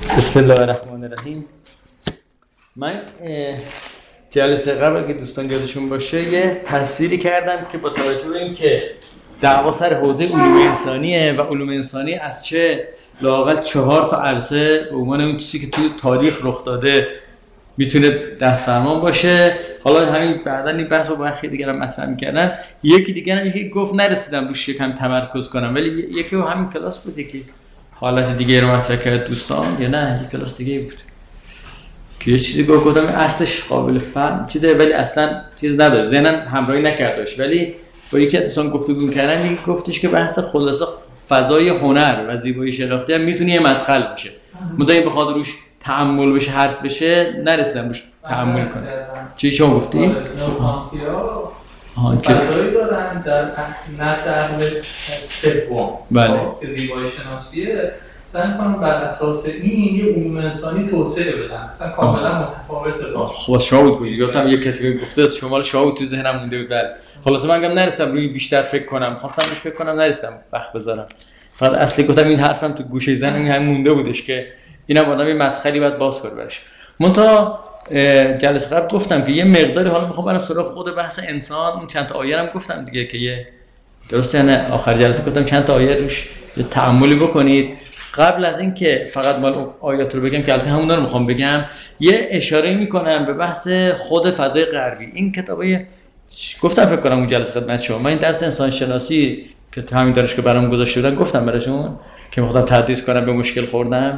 بسم الله الرحمن الرحیم. من جلسه قبل که دوستان یادشون باشه یه تصویری کردم که با توجه به این که دعوا سر حوزه علوم انسانیه و علوم انسانی از چه لااقل 4 تا عرصه به عنوان اون چیزی که تو تاریخ رخ داده میتونه دست فرمان باشه. حالا همین بعداً این بحث رو با خیلی دیگه مطرح می‌کردم. یکی دیگه گفت نرسیدم روش یکم تمرکز کنم، ولی یکی همین کلاس بود که حالت دیگه رو مطرح کرد دوستان، یا نه یک کلاس دیگه بود که یه چیزی گفتم اصلش قابل فهم چیزه ولی اصلا چیز نداره، ذهنم همراهی نکردش. ولی با یکی از دوستان گفتگو کردن یکی گفتش که بحث خلاصه فضای هنر و زیبایی شناختی هم میتونه یه مدخل باشه، مدام بخواد روش تأمل بشه حرف بشه نرسیدم روش تأمل کنم. چی شما گفتی؟ فضایی دارن در نقل سوم بله که زیبایی شناسیه سعی کنم بر اساس این یه علوم انسانی توسعه بدن، مثلا کاملا متفاوته. خب شما بود گفتید، گفتم یه کسی گفته شما شما تو ذهنم مونده بود. بله خلاص من میگم نرسیدم روی بیشتر فکر کنم، خواستم روش فکر کنم نرسیدم وقت بذارم. فقط اصلی گفتم این حرفم تو گوشه ذهنم هم مونده بودش که اینم آدم یه مدخلی باید باز کنه برش. منتها جلسه قبل گفتم که یه مقداری حالا میخوام برم سراغ خود بحث انسان. اون چند تا آیه هم گفتم دیگه که یه درسته نه آخر جلسه گفتم چند تا آیه روش یه تأملی بکنید. قبل از این که فقط مال آیات رو بگم که البته همونا رو میخوام بگم، یه اشاره میکنم به بحث خود فضای غربی. این کتابای گفتم فکر کنم اون جلسه خدمت شما، من این درس انسان شناسی که تو همین دانشگاه برام گذاشته بودن گفتم براشون که میخواستم تدریس کنم به مشکل خوردم.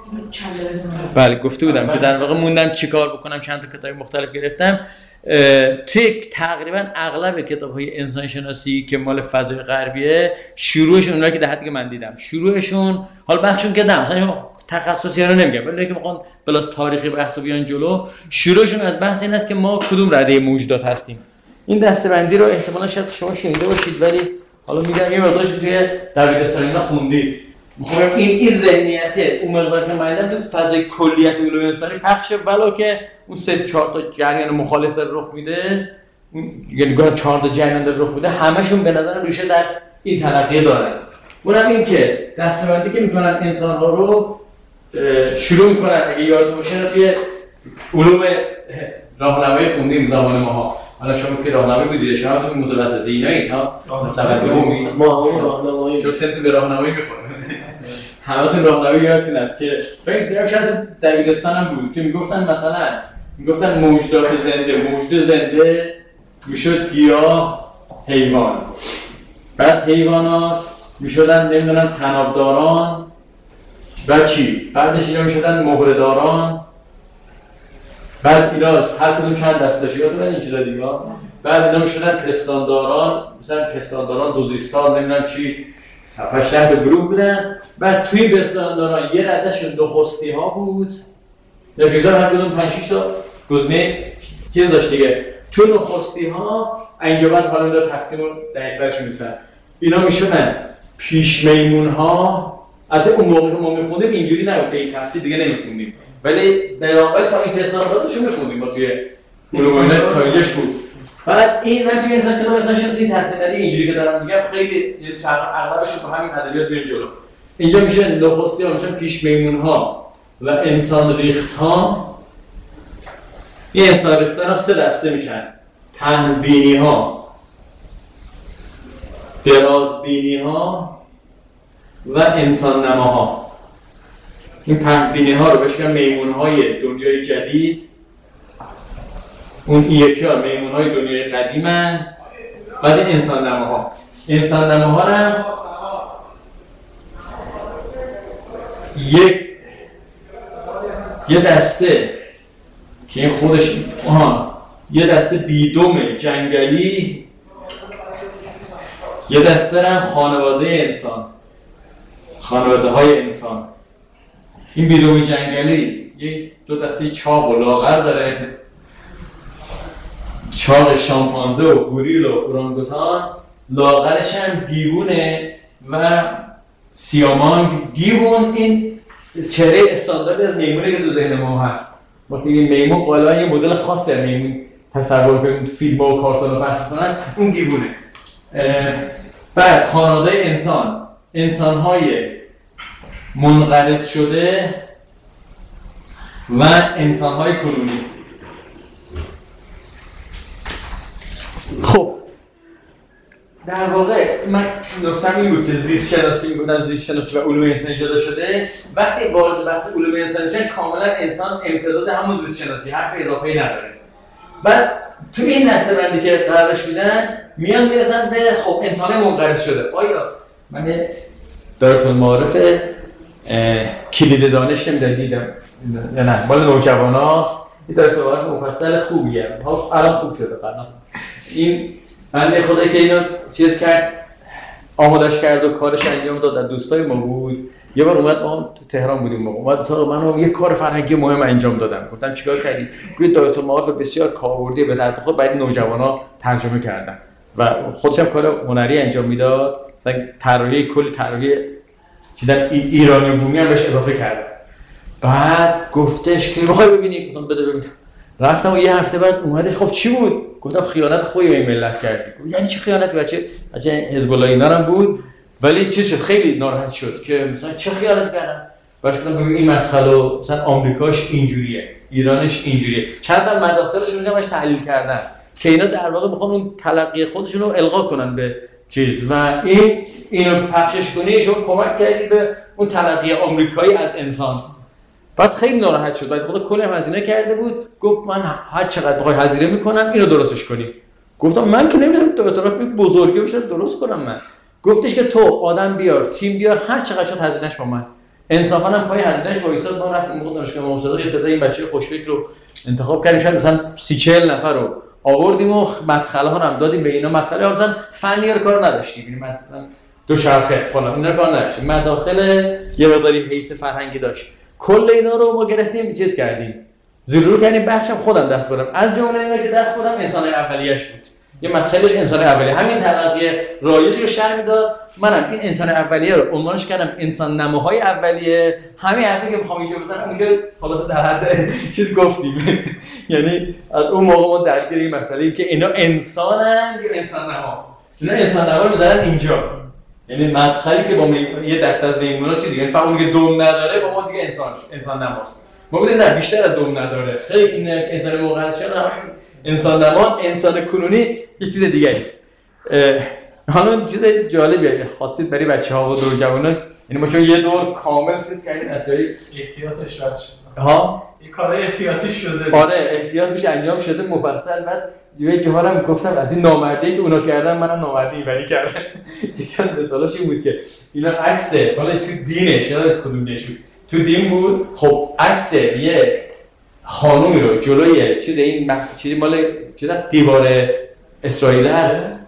بله گفته بودم که در واقع موندم چیکار بکنم، چند تا کتاب مختلف گرفتم. توی تقریبا اغلب کتاب‌های انسان شناسی که مال فضای غربیه شروعشون اونایی که در حدی که من دیدم شروعشون حالا بخشون که نه مثلا تخصصی رو نمیگم ولی که میخوان بلاس تاریخی بحثو بیان جلو، شروعشون از بحث این است که ما کدوم رده موجودات هستیم. این دسته‌بندی رو احتمالاً شاید شما شنیده باشید ولی حالا میگم یه مقدارش توی دبیرستان خوندید. میخوام این ذهنیت اون مقدار که من تو فضای کلیت علوم انسانی پخشه، ولو که اون 3-4 تا جریان مخالف داره رخ میده، یعنی گفتم 4 تا جریان داره رخ میده، همشون به نظرم ریشه در این تلقی دارن. اونم این که دسته‌بندی که میکنن انسان ها رو شروع میکنن، اگه یادتون باشه توی علوم راهنمایی خوندیم زمان ماها. حالا شما که راهنمایی بودید شما تو متوسطه اینایی ها مثلا دومی ما راهنمایی چون سنت به راهنمایی میخوره همتون راهنمایی یادتون است که فکر شاید دبیرستان هم بود که میگفتن موجودات زنده، موجود زنده میشد گیاه، حیوان، بعد حیوانات میشدن نمیدونم طنابداران، بعد چی؟ بعدش اینا میشدن مهره‌داران، بعد اینا هر کدوم چند دست داشت یادتون این چیزا دیگه. بعد اینا میشدن پستانداران، مثلا پستانداران دوزیستان نمیدونم چی 7-8 تا گروه بودن. بعد توی پستانداران یه ردهشون نخستی ها بود، نمیدونم هر کدوم 5-6 تا گزینه چیز داشت دیگه. تو نخستی ها اینجا بعد حالا میاد تقسیم رو دقیق‌ترش می‌کنن. اینا میشدن پیش میمون ها. البته اون موقع که ما می‌خوندیم اینجوری نبود، به این تفسیر دیگه نمی‌خوندیم. ولی تا این پستانداراشو می‌خوندیم با توی علوم تاریخش بود. بعد این من توی انسان کتاب انسان شناسی تحصیل ندی اینجوری که دارم میگم خیلی اغلبش رو همین ادبیات میاد جلو. اینجا میشه نخستی ها، میشن پیش میمون ها و انسان ریخت ها. این انسان ریخت ها 3 دسته میشن: پهن‌بینی ها، درازبینی ها و انسان نماها. این پهن‌بینی ها رو بهش میگن میمون های دنیای جدید، اون یکی ها میمون های دنیای قدیمن. بعد انسان نماها، انسان نماها هم یه دسته که این خودش یه دسته بیدوم جنگلی، یه دسته هم خانواده انسان، خانواده های انسان. این بیدوم جنگلی یه 2 دسته چاق و لاغر داره، چاق شامپانزه و گوریل و اورانگوتان، لاغرش هم گیوونه و سیامانگ. گیوون این چهره استاندارد از میمونه که تو ذهن ما هست. وقتی این میمون قالا یه مدل خاصی از میمون تصور کنیم تو فیلم و کارتون رو پخش کنن، اون گیوونه. بعد خانواده انسان، انسان‌های منقرض شده و انسان‌های کنونی. خب در واقع من نکتم این بود که زیست شناسی و علوم انسانی جدا شده. وقتی وارد بحث علوم انسانی شدن کاملا انسان امتداد همون زیست شناسی، حرف اضافه‌ای نداره. بعد تو این دسته‌بندی که قرارش میدن میرسن به خب انسان منقرض شده. آیا من دایره المعارف کلید دانش دیدم یا نه مال نوجواناست، این دایره المعارف مفصل خوبیه، الان خوب شده قبلا. این بنده خدایی که اینو چیز کرد، آمادش کرد و کارش انجام داد، دوستای ما بود. یه بار اومد ما هم تو تهران بودیم، اومد تا منو یه کار فرهنگی مهم انجام دادم. گفتم چیکار کردی؟ گفت دایره المعارف بسیار کاربردی به درد خود برای نوجوانا ترجمه کردم و خودش هم کار هنری انجام میداد. مثلا طراحی کلی طراحی چیزا ایرانی و بومی هم بهش اضافه کردم. بعد گفتش که میخوای ببینی؟ گفتم بده ببینم. رفتم و یه هفته بعد اومدش خب چی بود؟ گفتم خیانت خوبی به این ملت کردی. یعنی چه خیانتی؟ بچه حزب الله اینا هم بود ولی چی شد؟ خیلی ناراحت شد که مثلا چه خیانتی کردن؟ باشه گفتم ببین این مدخلو مثلا آمریکاش اینجوریه، ایرانش اینجوریه. چند تا مداخلش رو باش تحلیل کردن که اینا در واقع میخوان اون تلقی خودشون رو القا کنن به چیز و اینو پخشش کنی شما کمک کردی به اون تلقی آمریکایی از انسان. بعد خیلی ناراحت شد. بعد خدا کلی هزینه کرده بود. گفت من هر چقدر بخوای هزینه میکنم اینو درستش کنی. گفتم من که نمیتونم دکترا بزرگی بشه درست کنم من. گفتش که تو آدم بیار، تیم بیار، هر چقدر شد هزینهش با من. انصافا هم پای هزینهش وایساد. ما رفتیم موقع دانشگاه محاسبات یه تعداد این بچه خوشفکر رو انتخاب کردیم، شاید مثلا 30-40 نفر رو آوردیم و مدخله ها رو هم دادیم به اینا. مدخله مثلا فنی رو کار نداشتیم، یعنی مثلا دو چرخه فلان اینا رو کار نداشتیم. مداخل یه مقداری حیث فرهنگی داشت. کل اینا رو ما گرفتیم چیز کردیم، زیرو کردیم. بخشم خودم دست بردم. از جمله اینا که دست بردم انسان اولیه‌اش بود. یه مدخلش انسان اولیه، همین تلقی رایجی رو شرح میداد. منم این انسان اولیه رو عنوانش کردم انسان نماهای اولیه. همین حرفی که می‌خوام اینجا بزنم اون که خلاص در حد چیز گفتیم. یعنی از اون موقع ما درگیر این مسئله که اینا انسانن یا انسان نما. اینا انسان نما رو می‌ذارن اینجا. یعنی مدخلی که با یه دست از میمونا چیزی، یعنی فقط اون که دم نداره با ما دیگه انسان نماست. ما بودیم نه بیشتر از دم نداره. خیلی این انسان منقرض شده همشون انسان نما، انسان کنونی یه چیز دیگه است. حالا چیز جالبیه خواستید برای بچه‌ها و نوجوانان، یعنی ما چون یه دور کامل چیز کردیم اصلا احتیاطش رد شد. ها این کارای احتیاطی شده. آره احتیاطش انجام شده مفصل. بعد یه جوارم گفتم از این نامردی که اونا کردن منم نامردی اینوری کردم. یکی از مثالاش این بود که اینا عکسه حالا تو دینش یا کدوم دینشون تو دین بود. خب عکس یه خانومی رو جلوی چیز این چیزی مال چیز دیوار اسرائیل هست،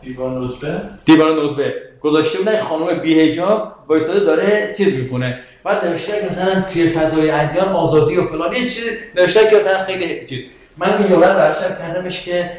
دیوار ندبه گذاشته بودن. خانم بی‌حجاب وایساده داره چیز میخونه. بعد نوشته که مثلا توی فضای ادیان آزادی و فلان یه چیز نوشته که مثلا خیلی چیز. من این یادم برشم کردمش که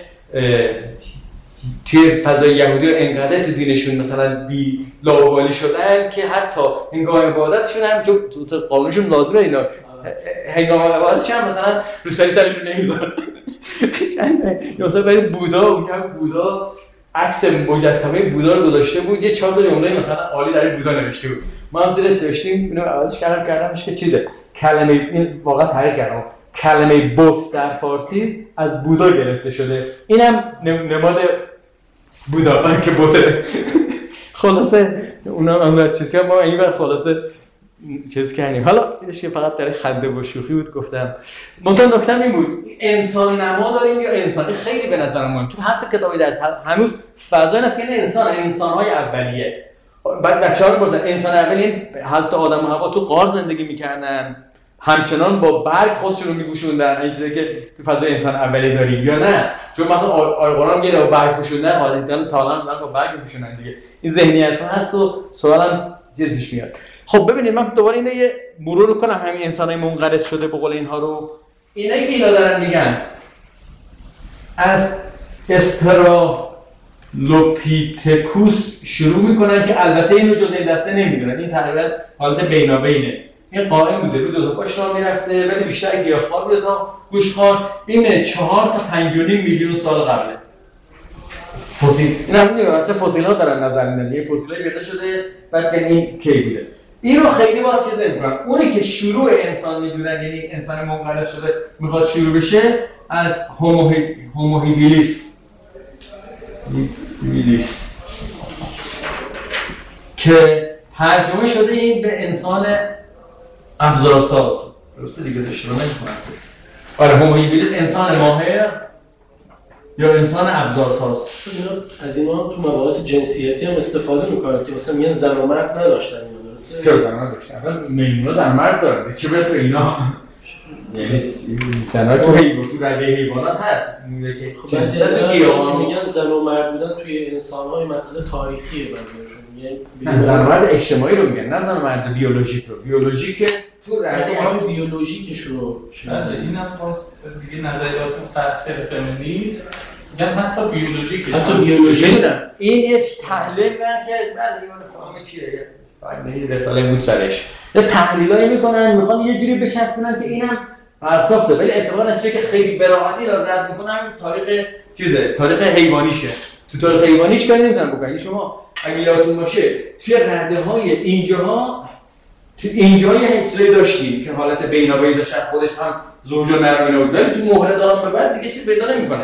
توی فضای یهودی و انقدر تو دینشون مثلا بی لاابالی شدن که حتی هنگام عبادتشون هم تو قانونشون لازمه اینا هنگام عبادتش هم مثلا روسری سرشون نمیذارن. یا مثلا برای بودا میگم بودا عکس مجسمه بودا رو گذاشته بود، یه 4 تا جمله مثلا عالی در بودا نوشته بود. ما هم زیرش نوشتیم اینو اولش کردمش که چیزه کلمه این واقعا تحقیق کردم کلمه بت در فارسی از بودا گرفته شده. اینم نماد بودا که بوته. خلاصه اونا هم چیز که ما اینور خلاصه چیز کردیم. حالا اینش فقط در خنده و شوخی بود گفتم. منتها نکته این بود انسان نما داریم یا انسانی. خیلی به نظر من تو حتی کتابی درس هنوز فضا این است که این انسان‌های اولیه. بعد بچه‌ها رو گفتن انسان اولیه حضرت آدم و حوا تو غار زندگی می‌کردن، همچنان با برگ خودشون رو می‌پوشوندن. این چیزی که تو فضای انسان اولیه داریم یا نه؟ چون مثلا آیه قرآن میگه با برگ پوشوندن حالا تعالی با برگ می‌پوشونن دیگه. این ذهنیت هست و سوالم پیش میاد. خب ببینید من دوباره اینو یه مرور کنم همین انسانای منقرض شده به قول اینها رو. اینایی که اینا دارن میگن از استرالوپیتکوس شروع میکنن که البته اینو جز این دسته نمیدونن. این تقریبا حالت بینابینه. این قائم بوده رو 2 تا پاش راه میرفته ولی بیشتر گیاهخوار بوده تا گوشتخوار. این 4 تا 5.5 میلیون سال قبله. فسیل این هم میگم مثلا فسیل‌ها دارن نظر میدن. یه فسیلای پیدا شده بعد این کی بوده. این رو خیلی باید چیز نمی‌کنن. اونی که شروع انسان میدونن، یعنی انسان منقرض شده میخواد شروع بشه، از هوموهیبیلیس که ترجمه شده این به انسان ابزارساز. درسته دیگه، اشتباه نمی‌کنم. آره، هوموهیبیلیس انسان ماهر یا انسان ابزارساز. از اینا تو مباحث جنسیتی هم استفاده می‌کنند که مثلا میگن زن و مرد نداشتن اینا، درسته؟ چرا در مرد داشتن؟ اصلا میمونا در مرد داره. چه برسه اینا؟ یعنی زن‌ها تو رده حیوانات هست. میگه که خب بعضی میگن زن و مرد بودن توی انسان‌ها این مسئله تاریخیه، بعضی‌هاشون میگن زن و مرد اجتماعی رو میگن، نه زن و مرد بیولوژیک رو. بیولوژیک تو رده بیولوژیکش رو اینم پاس دیگه نظریات فرق فمینیسم میگن حتی بیولوژیکش، حتی بیولوژی میدونم. این یه تحلیل میکنن که بله ایمان خانم چیه، بعد رساله بود سرش یه تحلیلایی میکنن، میخوان یه جوری بچسبونن که اینم فلسفه، ولی اتفاقا چیزی که خیلی به راحتی رو رد میکنن تاریخ چیزه، تاریخ حیوانیشه. تو تاریخ حیوانیش کاری نمیتونن بکنن. شما اگه یادتون باشه توی رده‌های اینجاها یه چیزی داشتیم که حالت بینابینی داشت، خودش هم زوج و نر اینا بود، ولی تو مهره دارم به بعد دیگه چیز پیدا نمی‌کنن.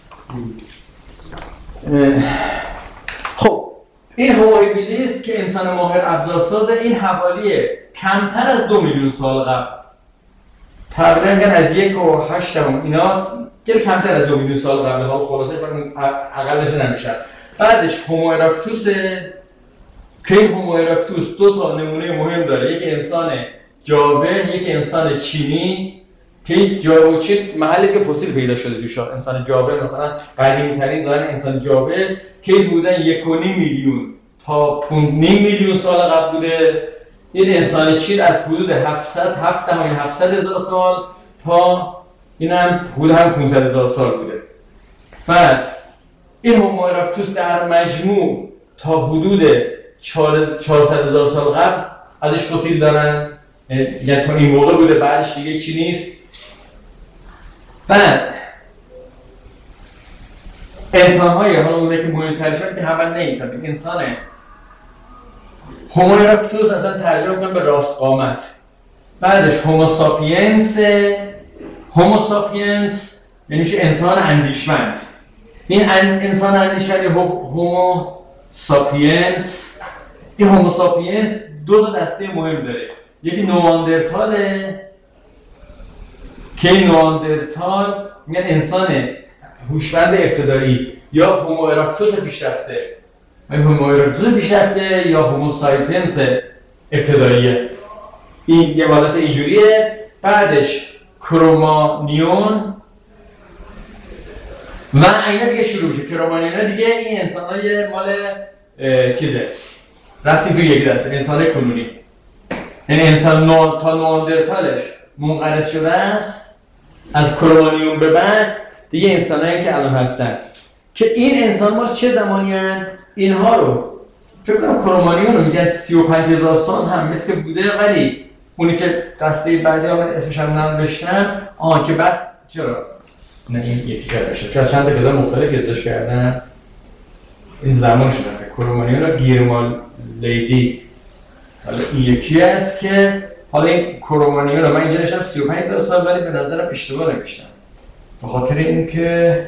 خب این هوموهیبیلیس که انسان ماهر ابزارساز، این حوالی کمتر از 2 میلیون سال قبل، تقریبا میگن از 1.8 اینا خیلی کمتر از 2 میلیون سال قبل، حالا خلاصه اقلش نمیشه. بعدش هومو اراکتوس که این هومو اراکتوس 2 تا نمونه مهم داره، یک انسان جاوه، یک انسان چینی. که جاوه چین محلی که فسیل پیدا شده توش. انسان جاوه مثلا قدیمی ترین دارن انسان جاوه که بودن 1.5 میلیون تا 5.5 میلیون سال قبل بوده. این انسان چین از حدود 700,000 سال تا اینم حدود 500,000 سال بوده. بعد این هومو اراکتوس در مجموع تا حدود 400,000 سال قبل ازش فسیل دارن، یعنی تا این موقع بوده، بعدش دیگه چی نیست. بعد انسان های حالا اونه که مهمترشن که همه نیستن، انسان هومو اراکتوس اصلا ترجمه کنم به راست قامت. بعدش هومو ساپینس یعنی میشه انسان اندیشمند. این انسان اندیشمند هومو ساپینس، این هومو ساپینس 2 تا دسته مهم داره. یکی نواندرتاله که نواندرتال میگن انسان هوشمند ابتدایی یا هومو اراکتوس پیشرفته. هومو اراکتوس پیشرفته یا هومو سایپنس ابتداییه. این یه حالت اینجوریه. بعدش کرومانیون و اینا دیگه شروع میشه. کرومانیون دیگه این انسانای مال چیزه، رفتیم تو یک دسته انسانای کنونی. یعنی انسان تا نواندرتالش منقرض شده است، از کرومانیون به بعد دیگه انسانایی که الان هستن که این انسان مال چه زمانی هستند؟ اینها رو فکر کنم کرومانیون رو میگن 35,000 سال هم مثل بوده، ولی اونی که دسته بعدی اسمش هم ننوشتم که بعد چرا نه این یکی کردشه، چون چند تا کتاب مختلف یادداشت کردن این زمان شده. کرومانیون رو گیرمال لیدی، حالا این یکی است که حالا این کرومانیون رو من اینجا نشتم 35,000 سال، ولی به نظرم اشتباه نمیشتم به خاطر اینکه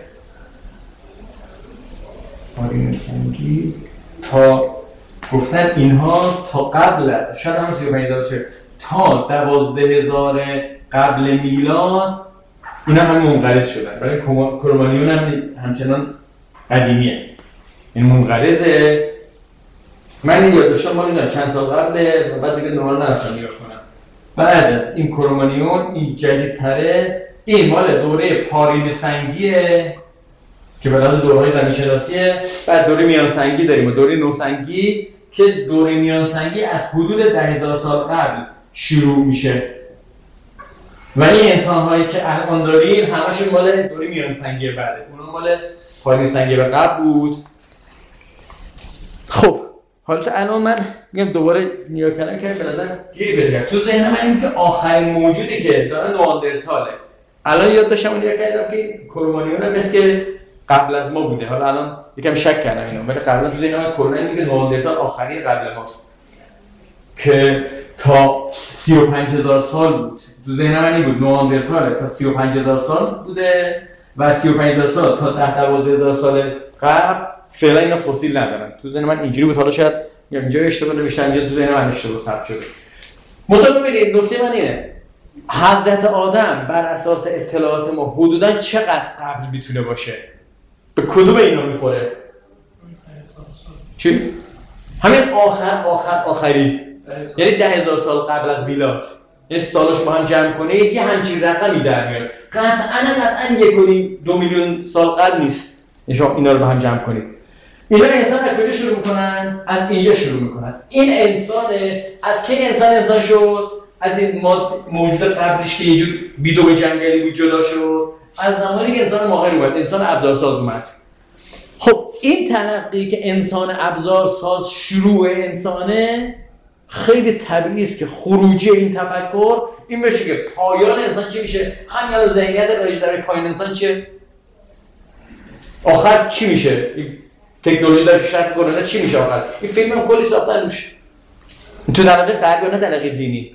آرین سنگی تا گفتن اینها تا قبل شاید هم 35,000 سال تا 12,000 قبل میلاد اینا هم منقرض شدن، ولی کرومانیون هم همچنان قدیمیه. این منقرضه. من این یادداشتم مال چند سال قبله و بعد دیگه دوباره نرفتم نگاه کنم. بعد از این کرومانیون این جدیدتره، این مال دوره پارین سنگیه که بعد از دوره‌های زمین شناسیه. بعد دوره میان سنگی داریم و دوره نوسنگی که دوره میان سنگی از حدود 10,000 سال قبل شروع میشه و این انسان‌هایی که الان داریم همشون مال دوره میان سنگی بعده، اونا مال پارین سنگی به قبل بود. خب حالا تا الان من میگم دوباره نگاه کردم که به نظر گیری بده تو ذهن من این که آخرین موجودی که داره نواندرتاله. الان یاد داشتم اون کردم که کرومانیون هم مثل قبل از ما بوده. حالا الان یکم شک کردم اینو، ولی قبلا تو ذهن من کلا اینه که نواندرتال آخرین قبل ماست که تا 35,000 سال بود. تو ذهن من این بود نواندرتال تا 35,000 سال بوده و 35,000 سال تا 10-12,000 سال قبل فعلا اینا فسیل ندارن. تو ذهن من اینجوری بود، حالا شاید اینجا اشتباه نوشتم یا تو ذهن من اشتباه ثبت شده. مطمئن ببینید نکته من اینه حضرت آدم بر اساس اطلاعات ما حدوداً چقدر قبل میتونه باشه؟ به کدوم اینا میخوره؟ چی؟ همین آخری یعنی 10,000 سال قبل از میلاد. یعنی سالش با هم جمع کنید یه همچین رقمی در میاد. قطعاً 1.2 میلیون سال قبل نیست. شما اینا رو با هم جمع کنید. اینا انسان از کجا شروع میکنن؟ از اینجا شروع میکنن. این انسانه. از کی انسان شد؟ از این موجود قبلش که یه جور بیدو جنگلی بود جدا شد. از زمانی که انسان ماهر اومد، انسان ابزارساز اومد. خب این تلقی که انسان ابزارساز شروع انسانه خیلی طبیعی است که خروجی این تفکر این بشه که پایان انسان چی میشه؟ همین ذهنیت رایج در پایان انسان چیه؟ آخر چی میشه؟ تکنولوژی در پیشرفت کنه چی میشه آخر؟ این فیلم هم کلی ساختن میشه. تو طبقه غربی نه طبقه دینی.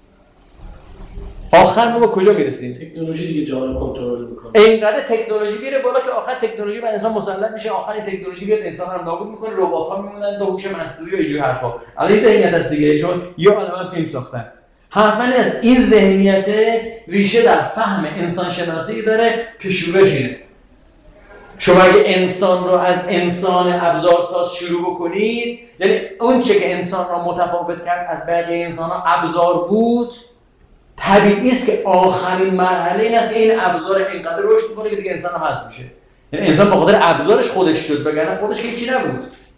آخر ما به کجا میرسیم؟ تکنولوژی دیگه جهان کنترل میکنه. اینقدر تکنولوژی میره بالا که آخر تکنولوژی بر انسان مسلط میشه، آخر این تکنولوژی بیاد انسان رو نابود میکنه، ربات‌ها میمونن تا هوش مصنوعی و اینجور حرفا. الان ذهنیت هست دیگه، چون یه عالمه فیلم ساختن. حرفاً از این ذهنیت ریشه در فهم انسان شناسی داره که شورش اینه. شما اگه انسان رو از انسان ابزارساز شروع بکنید، یعنی اون چه که انسان رو متفاوت کرد از بقیه انسان‌ها ابزار بود، طبیعی است که آخرین مرحله این است که این ابزار اینقدر رشد می‌کنه که دیگه انسان هم حذف میشه. یعنی انسان به خاطر ابزارش خودش شد، وگرنه خودش که هیچی نبود.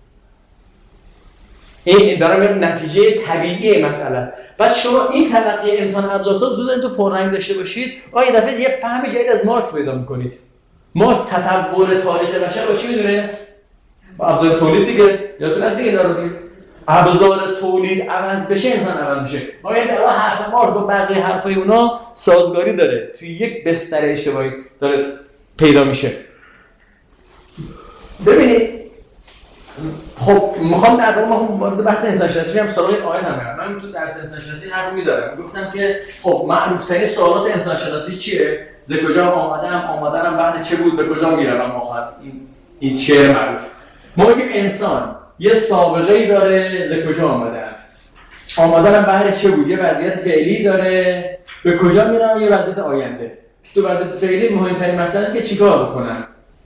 این دارم نتیجه طبیعی مسئله است. پس شما این تلقی انسان ابزارساز روز تو پررنگ داشته باشید، یه دفعه یه فهم جدید از مارکس پیدا می‌کنید. مارکس تطور تاریخ بشر با چی می‌دونست؟ با ابزار تولید دیگه. یادتون هست اینا رو دیگه. ابزار تولید عوض بشه انسان عوض میشه. ما یعنی در حرف مارکس با بقیه حرفای اونا سازگاری داره. توی یک بستر اشتباهی داره پیدا میشه. ببینید خب میخوام در واقع ما وارد بحث انسان شناسی هم سراغ آیه هم برم. من تو درس انسان شناسی حرف می‌زدم. گفتم که خب معروف‌ترین سوالات انسان شناسی چیه؟ ز کجا آمدنم بعد چه بود، به کجا میروم آخر. این شعر معروف. ما میگیم انسان یه سابقه‌ای داره، ز کجا آمدنم بهر چه بود، یه وضعیت فعلی داره، به کجا میرم، یه وضعیت آینده. تو وضعیت فعلی مهمترین مسئله است که چیکار بکنم.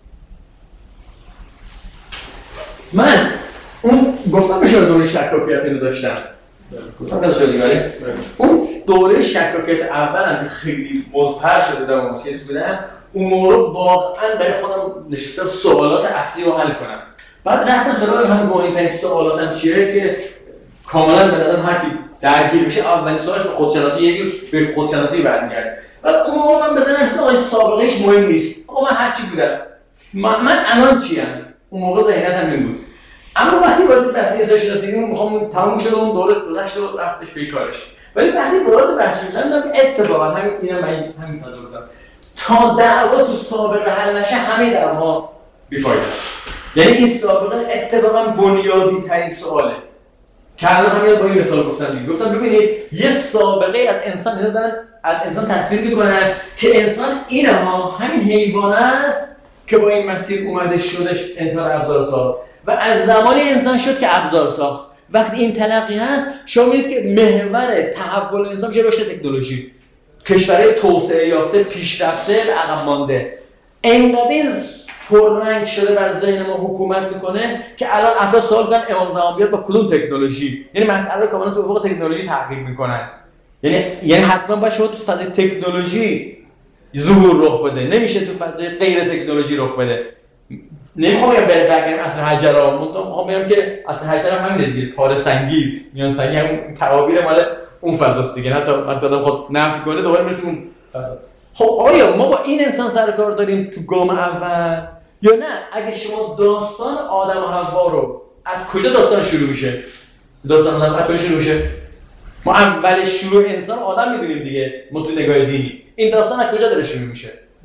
من اون گفتم بشه دوره شکاکیت رو داشتم. گفتم که شدی ولی اون دوره شکاکیت اولم که خیلی مضطر شده در چیز بودم، اون موقع واقعا برای خودم نشستم سوالات اصلی رو حل کنم. بعد رفتم سراغ همین مهمترین سوالاتم چیه که کاملا به نظرم هر کی درگیر بشه اولین سوالش به خودشناسی یه جور به خودشناسی برمیگرده. بعد اون موقع من بزنم اصلا آقای سابقهش مهم نیست. آقا من هر چی بودم. من الان چیم؟ اون موقع ذهنیتم این بود. اما وقتی وارد بحث انسان شناسی میخوام تموم شد اون دوره گذشت و رفتش به کارش. ولی وقتی وارد بحث شدم دیدم اتفاقا همین فضا بودم. تا دعوا تو سابقه حل نشه همه دعوا بی‌فایده است. یعنی این سابقه اتفاقا بنیادی ترین سواله. که الان همین با این مثال گفتم ببینید یه سابقه از انسان اینا دارن از انسان تصویر میکنن که انسان اینها همین حیوان است که با این مسیر اومده شدش انسان ابزارساز و از زمانی انسان شد که ابزار ساخت. وقتی این تلقی هست شما می‌بینید که محور تحول انسان میشه رشد تکنولوژی. کشورهای توسعه یافته پیشرفته و عقب مانده اینقدر پررنگ شده بر ذهن ما حکومت میکنه که الان افراد سوال میکنن امام زمان بیاد با کدوم تکنولوژی، یعنی مسئله کاملا تو افق تکنولوژی تحقیق میکنن. یعنی حتما باید شما تو فضای تکنولوژی ظهور رخ بده، نمیشه تو فضای غیر تکنولوژی رخ بده. نمیخوام برگردیم اصل حجرها، میخوام بگم که اصل حجر هم همینه دیگه، پاره سنگی میان سنگی هم تعابیر مال اون فضاست دیگه. نه تا وقتی آدم خود نفی کنه دوباره میره تو اون فضا. خب آیا ما با این انسان سر کار داریم تو گام اول یا نه؟ اگه شما داستان آدم و حوا رو از کجا داستان شروع میشه؟ داستان آدم از کجا شروع میشه؟ ما اول شروع انسان آدم میدونیم دیگه، ما تو نگاه دینی این داستان از کجا داره شروع میشه؟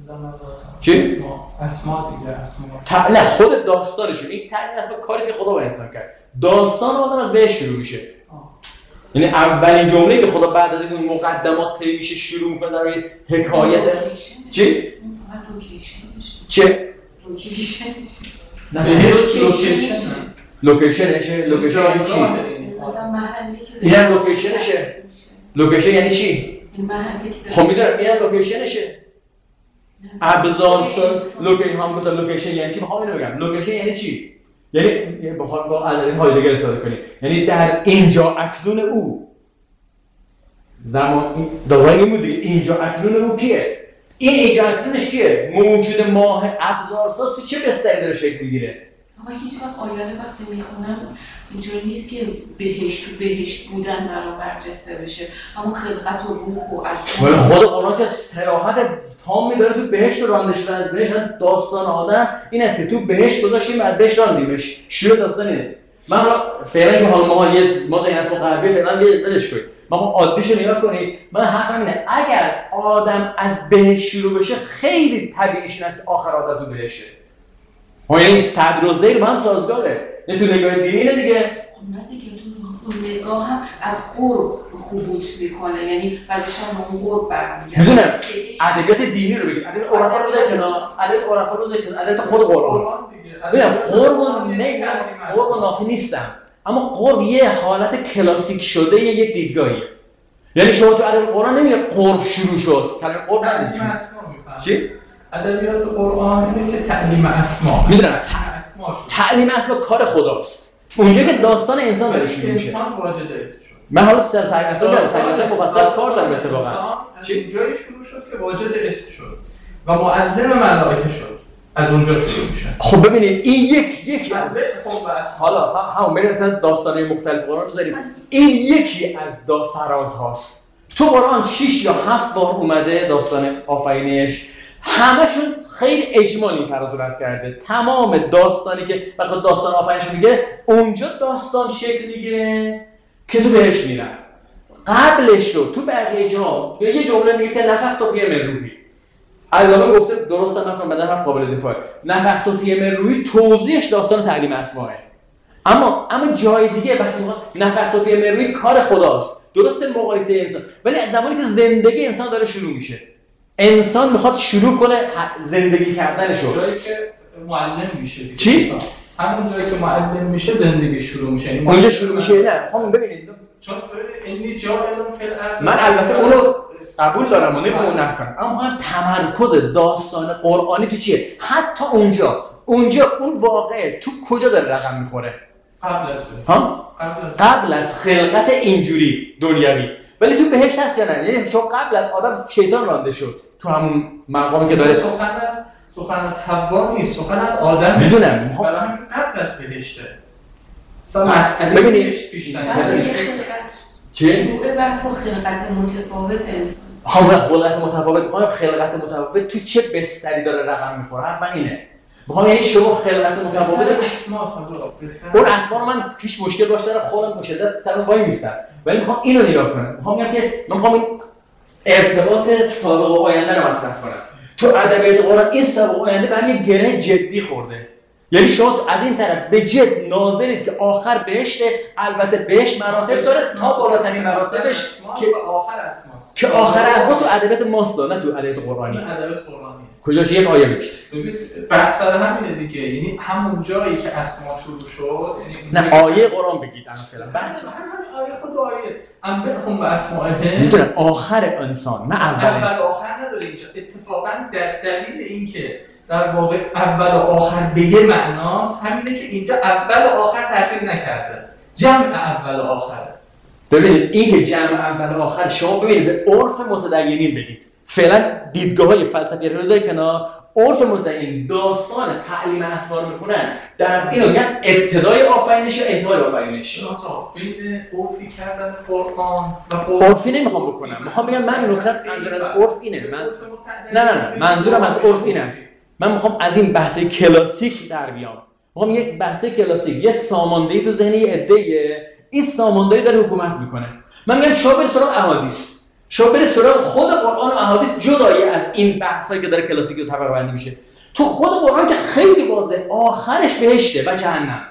چی؟ اسما دیگه نه خود داستانشون این تعریف است به کاری که خدا با انسان کرد. داستان آدم از بهش شروع میشه. یعنی اولین جمله‌ای که خدا بعد از این مقدمات طی میشه شروع میکنه در یه حکایت چی؟ چه؟ لوکیشنشه یعنی چی؟ مثلا محلی که اینم لوکیشنشه. لوکیشن یعنی چی؟ این محلی که خب میدونم اینم لوکیشنشه. ابزارساز لوکیشن یعنی چی؟ میخوام اینو بگم. لوکیشن یعنی چی؟ یعنی بخوام با علل هایدگر استفاده کنیم. یعنی در اینجا اکنون او. زمان داستان این بود دیگه. اینجا اکنون او کیه؟ این اینجا اکنونش کیه؟ موجود ماه ابزارساز تو چه بستری داره شکل میگیره؟ اما هیچ وقت آیات وقتی میخونم اینجوری نیست که بهشت تو بهشت بودن مرا برجسته بشه، اما خلقت و روح و اصلا ولی خود قرآن که صراحت تامی داره تو بهشت رو رانده شده از بهشت. داستان آدم این است که تو بهشت گذاشتیم از بهشت راندیمش. شروع داستان اینه. من حالا فعلا که حالا ما ذهنیت غربی فعلا ولش کنید. ما عادیشو نگاه کنید. من حرفم اینه اگر آدم از بهشت شروع بشه خیلی طبیعیش این است که آخر آدم تو بهشته. یعنی صدر و ذیل با هم سازگاره. یه تو نگاه دینی اینه دیگه. خب نه دیگه تو اون نگاه هم از قرب حبوط میکنه، یعنی بعدش هم اون قرب برمیگرده. میدونم ادبیات دینی رو بگید. ادبیات عرفا رو بذارید کنار. ادبیات عرفا رو بذارید کنار. ادبیات خود قرآن. ببین قرب و نافی نیستم. اما قرب یه حالت کلاسیک شده یه دیدگاهیه. یعنی شما تو ادبیات قرآن نمیگه قرب شروع شد. کلمه قرب نمیشه. چی؟ ادبیات قرآن اینه که تعلیم اسما. میدونم تعلیم اسما کار خداست. اونجا که داستان انسان داره شروع میشه. انسان واجد اسم شد. من حالا سر تعلیم اسما مفصل کار دارم اتفاقا. چی جایی شروع شد که واجد اسم شد و معلم ملائکه شد. از اونجا شروع میشه. خب ببینید این یکی از حالا همون بریم داستان‌های مختلف قرآن رو بذاریم. این یکی از فرازهاست. تو قرآن 6 یا 7 بار اومده داستان آفرینش. همشون خیلی اجمالی فراز رو رد کرده. تمام داستانی که وقتی داستان آفرینش میگه اونجا داستان شکل میگیره که تو بهش میرن. قبلش رو تو بقیه جا یه جمله میگه که نفخت فیه من روحی. علامه گفته درست هم مثلا بدن حرف قابل دفاعه. نفخت فیه من روحی توضیحش داستان تعلیم اسماءه. اما جای دیگه وقتی نفخت فیه من روحی کار خداست. درسته مقایسه انسان، ولی از زمانی که زندگی انسان داره شروع میشه، انسان میخواد شروع کنه زندگی کردنشو. جایی که معلم میشه دیگه. چی؟ همون جایی که معلم میشه زندگی شروع میشه. اونجا شروع میشه. نه خب ببینید چون این جا علم فی الارض. من البته اونو قبول دارم و نمیخوام نفی کنم، اما هم تمرکز داستان قرآنی تو چیه؟ حتی اونجا اون واقعه تو کجا داره رقم میخوره؟ قبل از خلقت اینجوری دنیوی. ولی تو بهشت هست یا نه؟ یعنی شما قبل از آدم شیطان رانده شد تو همون مقامی که داره. سخن از حوا نیست، سخن از آدم. میدونم برای همین قبل از بهشته. مسئله ببینید بیشتر چه؟ شروع بحث با خلقت متفاوت انسان. خلقت متفاوت میخوام خلقت متفاوت تو چه بستری داره رقم میخوره؟ حرفم اینه. میخوام یعنی شما خلقت متفاوت اون اسما رو من هیچ مشکل باش دارم خودم مشدد طرف وای میستم، ولی میخوام اینو نگاه کنم. میخوام بگم که من میخوام این ارتباط سابق و آینده رو مطرح کنم. تو ادبیات قرآن این سابق و آینده به هم یه گره جدی خورده. یعنی شما از این طرف به جد ناظرید که آخر بهشته. البته بهشت مراتب داره تا بالاترین مراتبش که آخر اسماست، که آخر اسما تو ادبیات ماست، نه تو ادبیات قرآنی. ادبیات قرآنی کجاش یک آیه بگید. بحث سر همینه دیگه، یعنی همون جایی که اسما شروع شد، یعنی نه آیه قرآن بگید مثلا بحث همین آیه خود آیه ام بخون به اسماءه. میدونم آخر انسان نه اول آخر نداره اینجا. اتفاقا در دلیل اینکه در واقع اول و آخر به یه معناست، همینه که اینجا اول و آخر تاثیر نکرده، جمع اول و آخر. ببینید این که جمع اول و آخر شما ببینید به عرف متدینین بگید. فعلا دیدگاه‌های فلسفی رو بذارید کنار. عرف متدینین داستان تعلیم اسما رو میخونن در اینو میگن ابتدای آفرینش یا انتهای آفرینش. بین عرفی کردن قرآن و عرفی نمیخوام بکنم. میخوام بگم من نکته منظور از عرف اینه. نه منظورم از عرف این است. من میخوام از این بحث کلاسیک در بیام. میخوام یک بحث کلاسیک، یه ساماندهی تو ذهن یه عده‌ایه، این ساماندهی داره حکومت میکنه. من میگم شما برید سراغ احادیث. شما برید سراغ خود قرآن و احادیث جدایی از این بحثایی که داره کلاسیک رو طبقه بندی میشه. تو خود قرآن که خیلی واضحه آخرش بهشته و جهنم.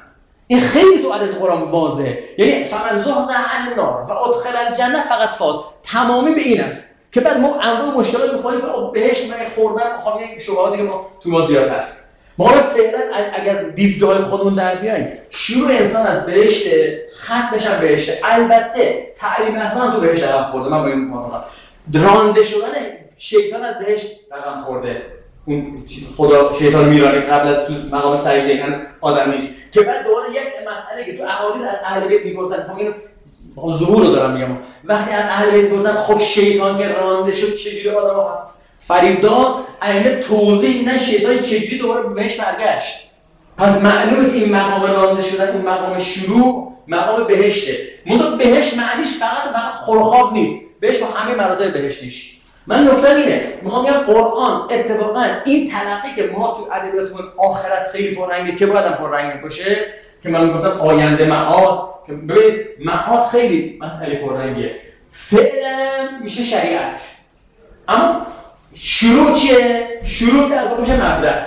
این خیلی تو عدد قرآن واضحه. یعنی فمن زحزح عن النار و ادخل الجنه فقط فاز. تمامی به این است که بعد ما انواع مشکلات می‌خوریم بهش من خوردن می‌خوام یه شبهاتی که ما تو ما زیاد هست. ما فعلا اگر دیدگاه خودمون در بیایم شروع انسان از بهشت ختمش هم بهشت. البته تعلیم اصلا تو بهشت رقم خورده. من با این موافقم. رانده شدن شیطان از بهشت رقم خورده. اون خدا شیطان میرانه قبل از تو مقام سجده کردن آدم نیست که بعد دوباره یک مسئله که تو احادیث از اهل بیت میپرسن تا این ظهور رو دارم میگم وقتی از اهل بیت میپرسن خب شیطان که رانده شد چجوری آدمو فریب داد ائمه توضیح نه شیطان چجوری دوباره بهش برگشت. پس معلومه که این مقام رانده شدن اون مقام شروع مقام بهشته. منتها بهشت معنیش فقط خور و خواب نیست. بهشت با همه مراتب بهشتیش. من نکته اینه میخوام بگم قرآن اتفاقا این تلقی که ما تو ادبیاتمون آخرت خیلی پررنگه که باید هم پررنگ باشه که من میگفتم آینده معاد که ببینید معاد خیلی مسئله پررنگیه. فعلا میشه شریعت اما شروع چیه؟ شروع در واقع میشه مبدأ.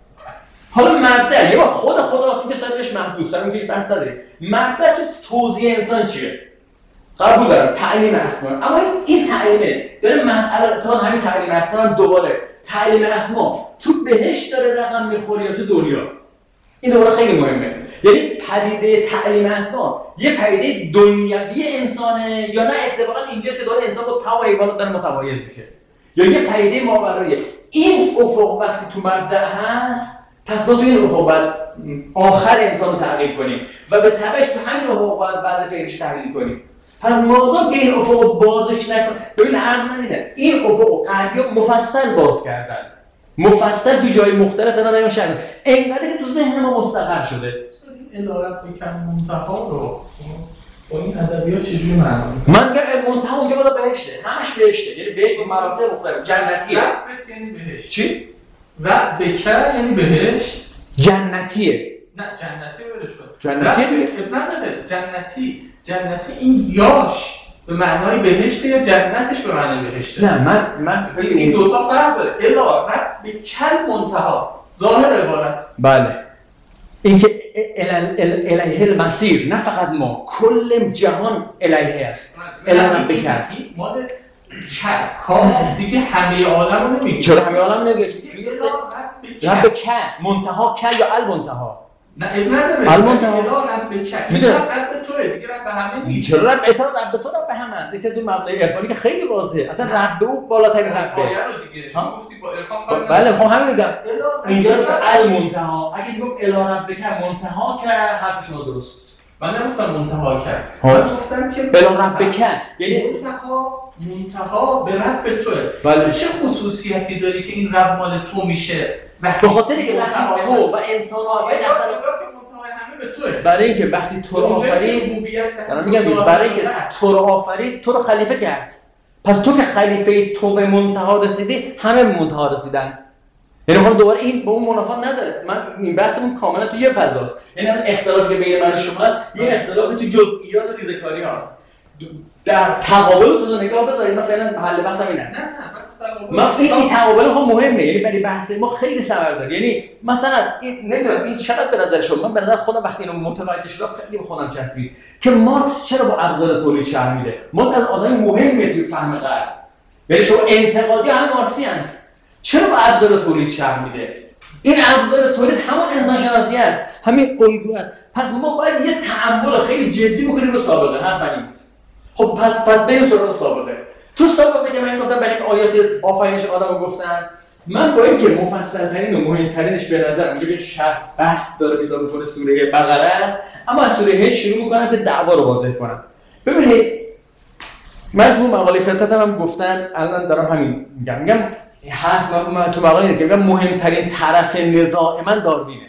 حالا مبدأ یه بار خدا که بسازش محفوظ سرم که هیچ بحث نداره. مبدأ تو توضیح انسان چیه؟ قبول دارم تعلیم اسما اما این تعلیمه داره مسئله تا همین تعلیم اسما هم دوباره تعلیم اسما تو بهشت داره رقم میخوره یا تو دنیا. این دوباره خیلی مهمه. یعنی پدیده تعلیم اسما یه پدیده دنیوی انسانه یا نه اتفاقا اینجاست که داره انسان با تمام حیوانات داره متمایز میشه یا یه پدیده ماورایی. این افق وقتی تو مبدأ هست پس ما تو این افق باید آخر انسان رو تغییر کنیم و به تبعش تو همین افق باید وضع فعلیش تحلیل کنیم. پس مادام که این افق بازش نکنه ببین عرض من اینه این افق غربی‌ها مفصل باز کردن مفصل تو جای مختلف دارن اینو شرح اینقدر که تو ذهن ما مستقر شده. این ادارت بکن منتها رو با این ادبیات چجوری معنا من میگم منتها اونجا باید بهشته همش بهشته یعنی بهشت با مراتب مختلف جنتیه. ربت یعنی بهشت چی؟ رب بکر یعنی بهشت جنتیه. نه جنتی برش کن جنتی نداره جنتی این یاش به معنای بهشته یا جنتش به معنای بهشته. نه من این دوتا فرق داره. الا رب به کل منتها ظاهر عبارت بله اینکه الیه المسیر نه فقط ما کل جهان الیه است. الی ربک است. این مال کاف دیگه همه عالم رو نمیگه. چرا همه عالم نمیگه؟ رب که منتها که یا المنتها نه این نداره. المنتها رب که میدونم رب توه دیگه رب همه نیست. چرا رب اطاعت رب تو رب همه است. این تو مبنای عرفانی که خیلی واضحه. اصلا رب او بالاترین ربه. آیه رو دیگه شما گفتی با عرفان بله خب همین میگم. اینجا المنتها اگه میگم الی رب که منتها که حرف شما درست بود. من نگفتم منتها کرد. من گفتم که الی رب که یعنی منتها به رب توه. بله. چه خصوصیتی داری که این رب مال تو میشه؟ به خاطر که وقتی تو و انسان آفرید برای اینکه وقتی تو رو آفرید برای اینکه تو رو آفرید تو رو خلیفه کرد. پس تو که خلیفه تو به منتها رسیدی همه به منتها رسیدن. یعنی خب دوباره این با اون منافات نداره. من این بحثمون کاملا تو یه فضاست. یعنی اختلافی که بین من و شما هست یه اختلافی تو جزئیات و ریزکاری هست. در تقابل تو نگاه بذارید. من فعلا حل بحثم این است. من این تقابل هم مهمه. یعنی برای بحث ما خیلی ثمر داره. یعنی مثلا نمیدونم این چقدر به نظر شما من به نظر خودم وقتی اینو متوجه شدم خیلی به خودم چسبید که مارکس چرا با ابزار تولید شرح میده. مارکس از آدم مهمه توی فهم غرب. یعنی شما انتقادی هم مارکسی هستند. چرا با ابزار تولید شرح میده؟ این ابزار تولید همون انسان شناسی است. همین الگو است. پس ما باید یه تأمل خیلی جدی بکنیم رو سابقه. حرف خب پس بریم سراغ سابقه. تو سابقه که من گفتم برای آیات آفرینش آدمو گفتن من با اینکه مفصل‌ترین و مهم‌ترینش به نظر میگه به شرح بس داره پیدا می‌کنه سوره بقره است اما از سوره هش شروع می‌کنم که دعوا رو واضح کنم. ببینید من تو مقاله فطرتم هم گفتم الان دارم همین میگم حرف من تو مقاله اینه که میگم مهمترین طرف نزاع من داروینه.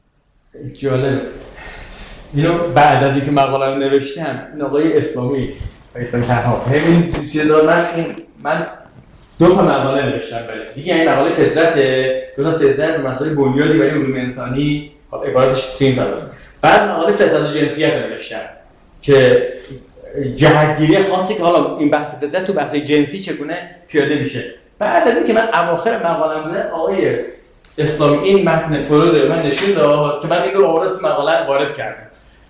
جالب اینو بعد از اینکه مقاله رو نوشتم این آقای اسلامی است ایسان تنها همین چیز دارم من دو تا مقاله نوشتم برایش. یکی این مقاله فطرته دو تا فطرت مسائل بنیادی برای علوم انسانی عبارتش تو این فضاست. بعد مقاله فطرت و جنسیت رو نوشتم که جهتگیری خاصی که حالا این بحث فطرت تو بحث جنسی چگونه پیاده میشه. بعد از اینکه من اواخر مقاله‌ام بوده آقای اسلامی این متن فرود من نشون داد که من این رو آورد تو مقاله وارد کردم.